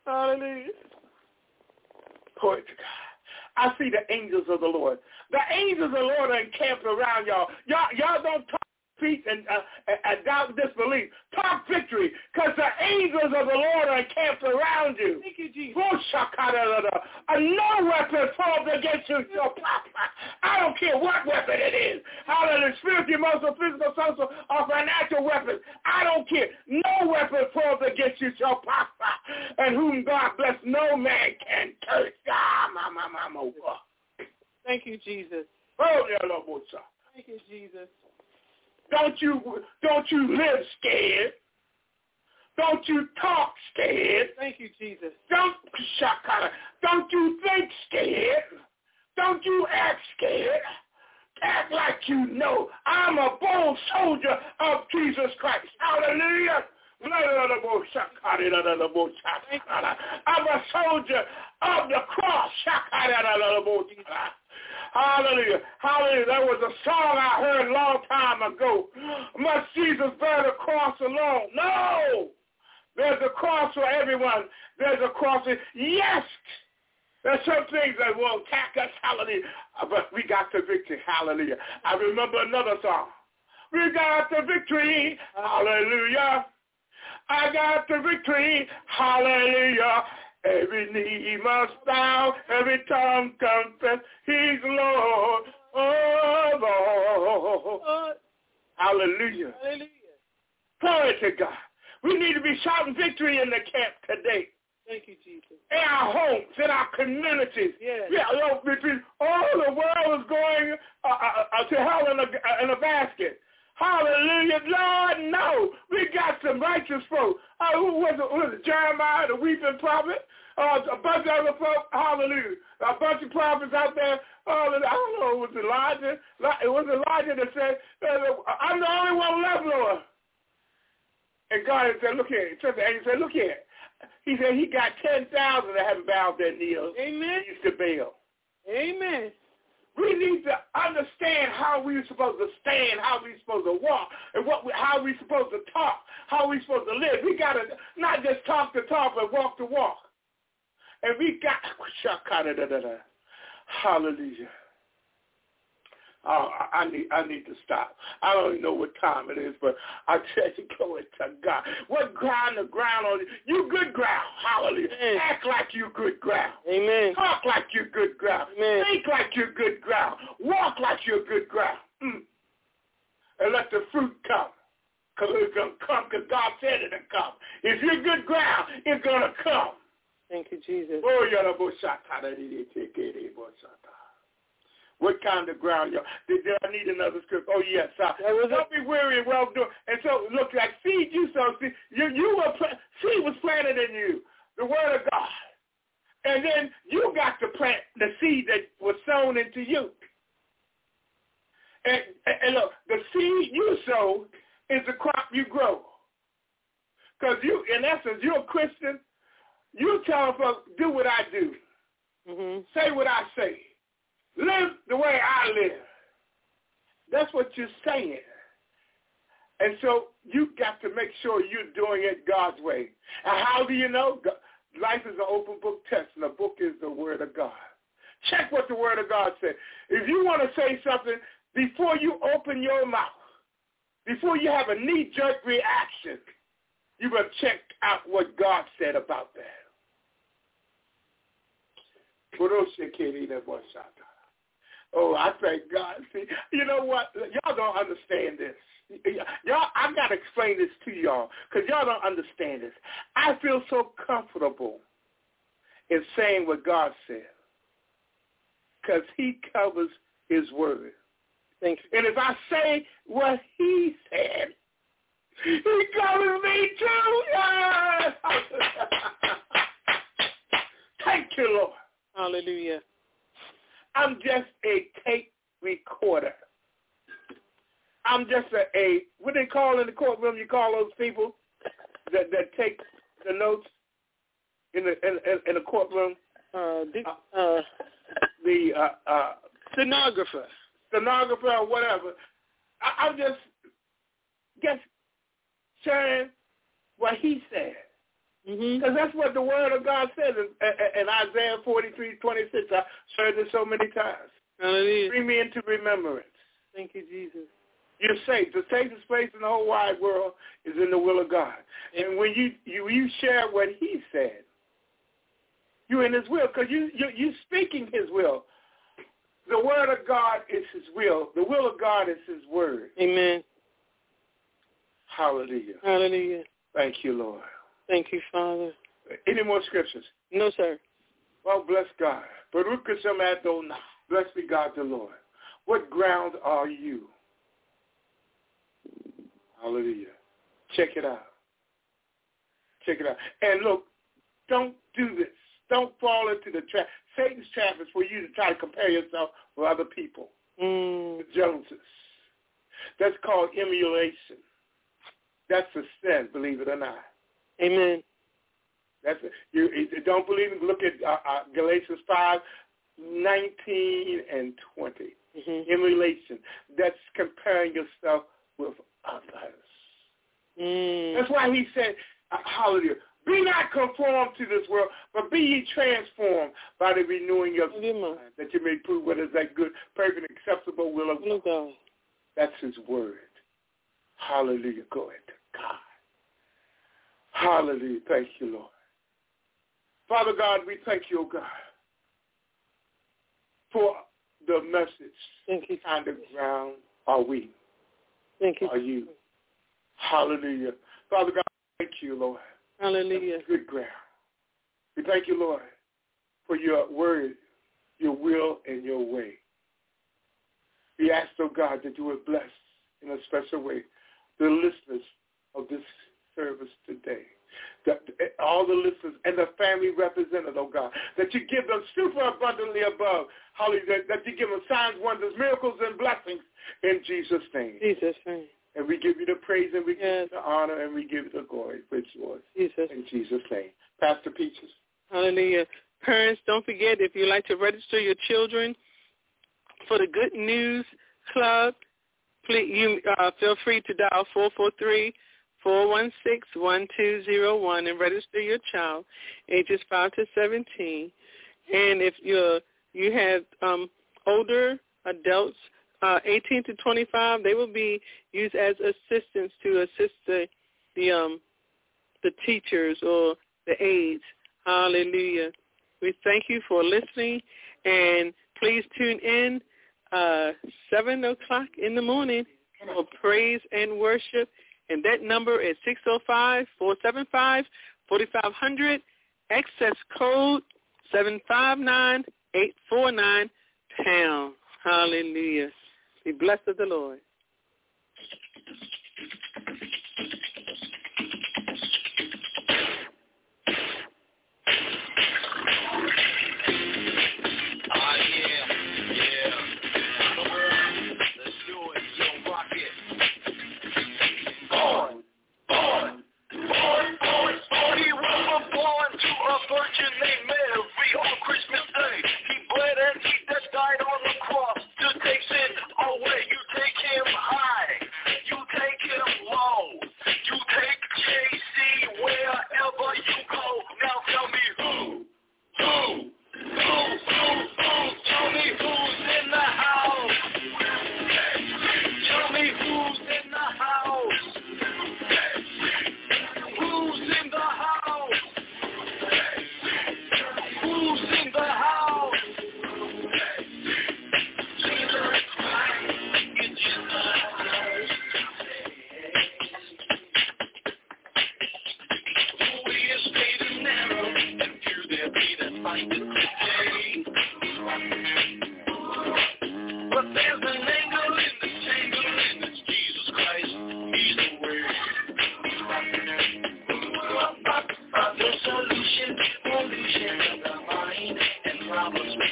Speaker 5: Hallelujah.
Speaker 2: Glory to God. I see the angels of the Lord. The angels of the Lord are encamped around y'all. Y'all don't talk feet and doubt disbelief. Talk victory, because the angels of the Lord are encamped around you.
Speaker 5: Thank you, Jesus.
Speaker 2: No weapon formed against you shall prosper. I don't care what weapon it is. Hallelujah. Spiritual, emotional, physical, social, or financial weapons. I don't care. No weapon formed against you shall prosper. And whom God bless, no man can curse.
Speaker 5: Thank you, Jesus.
Speaker 2: Thank
Speaker 5: you, Jesus.
Speaker 2: Don't you live scared. Don't you talk scared.
Speaker 5: Thank you, Jesus.
Speaker 2: Don't you think scared. Don't you act scared. Act like you know. I'm a bold soldier of Jesus Christ. Hallelujah. I'm a soldier of the cross. Hallelujah. Hallelujah. There was a song I heard a long time ago. Must Jesus bear the cross alone? No. There's a cross for everyone. There's a cross. Yes. There's some things that will attack us. Hallelujah. But we got the victory. Hallelujah. I remember another song. We got the victory. Hallelujah. I got the victory. Hallelujah. Every knee must bow, every tongue confess He's Lord. Oh, Lord. Hallelujah.
Speaker 5: Hallelujah.
Speaker 2: Glory to God. We need to be shouting victory in the camp today.
Speaker 5: Thank you, Jesus.
Speaker 2: In our homes, in our communities.
Speaker 5: Yes.
Speaker 2: All the world is going to hell in a basket. Hallelujah. Lord, no. We got some righteous folk. Who was it? Jeremiah, the weeping prophet? A bunch of other folk. Hallelujah. A bunch of prophets out there. I don't know. It was Elijah. It was Elijah that said, I'm the only one left, Lord. And God said, look here. The angel said, look here. He said he got 10,000 that haven't bowed their knees.
Speaker 5: Amen.
Speaker 2: He used to bail.
Speaker 5: Amen.
Speaker 2: We need to understand how we're supposed to stand, how we're supposed to walk, and how we're supposed to talk, how we're supposed to live. We got to not just talk the talk, but walk the walk. And we got, hallelujah. I need to stop. I don't even know what time it is, but I tell you, glory to God. What ground the ground on you? You good ground. Hallelujah.
Speaker 5: Amen.
Speaker 2: Act like you good ground.
Speaker 5: Amen.
Speaker 2: Talk like you're good ground.
Speaker 5: Amen.
Speaker 2: Think like you're good ground. Walk like you're good ground. And let the fruit come. Because it's going to come because God said it'll come. If you're good ground, it's going to come.
Speaker 5: Thank you, Jesus.
Speaker 2: What kind of ground, y'all? Did I need another script? Oh, yes. Don't be weary and well doing. And so, look, like seed you sow. Seed was planted in you, the word of God. And then you got to plant the seed that was sown into you. And look, the seed you sow is the crop you grow. Because you, in essence, you're a Christian. You tell folks, do what I do.
Speaker 5: Mm-hmm.
Speaker 2: Say what I say. Live the way I live. That's what you're saying. And so you got to make sure you're doing it God's way. And how do you know? Life is an open book test, and the book is the Word of God. Check what the Word of God said. If you want to say something, before you open your mouth, before you have a knee-jerk reaction, you better check out what God said about that. Oh, I thank God. See, you know what? Y'all don't understand this. Y'all, I got to explain this to y'all because y'all don't understand this. I feel so comfortable in saying what God said because He covers His word.
Speaker 5: Thank you.
Speaker 2: And if I say what He said, He covers me too. Yes. Thank you, Lord.
Speaker 5: Hallelujah.
Speaker 2: I'm just a tape recorder. I'm just a what they call in the courtroom, you call those people that take the notes in the courtroom? The
Speaker 5: stenographer.
Speaker 2: Stenographer or whatever. I'm just sharing what he said. Because that's what the Word of God says in Isaiah 43:26. I've heard it so many times.
Speaker 5: Hallelujah.
Speaker 2: Bring me into remembrance.
Speaker 5: Thank you, Jesus.
Speaker 2: You're safe. The safest place in the whole wide world is in the will of God. And when you share what he said, you're in his will because you speaking his will. The Word of God is his will. The will of God is his word.
Speaker 5: Amen.
Speaker 2: Hallelujah.
Speaker 5: Hallelujah.
Speaker 2: Thank you, Lord.
Speaker 5: Thank you, Father.
Speaker 2: Any more scriptures?
Speaker 5: No, sir.
Speaker 2: Well, bless God. Baruch Hashem Adonai. Blessed be God the Lord. What ground are you? Hallelujah. Check it out. Check it out. And look, don't do this. Don't fall into the trap. Satan's trap is for you to try to compare yourself with other people. The Joneses. That's called emulation. That's a sin, believe it or not.
Speaker 5: Amen.
Speaker 2: That's you don't believe it? Look at Galatians 5:19 and 20. Emulation. That's comparing yourself with others. That's why he said, hallelujah, be not conformed to this world, but be ye transformed by the renewing of your mind, that you may prove what is that good, perfect, acceptable will of God. That's his word. Hallelujah. Go ahead to God. Hallelujah. Thank you, Lord. Father God, we thank you, oh God, for the message.
Speaker 5: Thank you.
Speaker 2: Kind of ground are we?
Speaker 5: Thank you.
Speaker 2: Are you? Hallelujah. Father God, thank you, Lord.
Speaker 5: Hallelujah.
Speaker 2: That's good ground. We thank you, Lord, for your word, your will, and your way. We ask, oh God, that you would bless in a special way the listeners of this service today. All the listeners and the family represented, oh God, that you give them super abundantly above. Hallelujah. That you give them signs, wonders, miracles, and blessings in Jesus' name.
Speaker 5: Jesus' name.
Speaker 2: And we give you the praise and we give you the honor and we give you the glory, which was in Jesus' name. Pastor Peaches.
Speaker 5: Hallelujah. Parents, don't forget, if you'd like to register your children for the Good News Club, please feel free to dial 443-416-1201 and register your child, ages 5 to 17. And if you have older adults, 18 to 25, they will be used as assistants to assist the teachers or the aides. Hallelujah. We thank you for listening, and please tune in 7 o'clock in the morning for praise and worship. And that number is 605-475-4500, access code 759-849#. Hallelujah. Be blessed of the Lord.
Speaker 8: Solution of the mind and problems.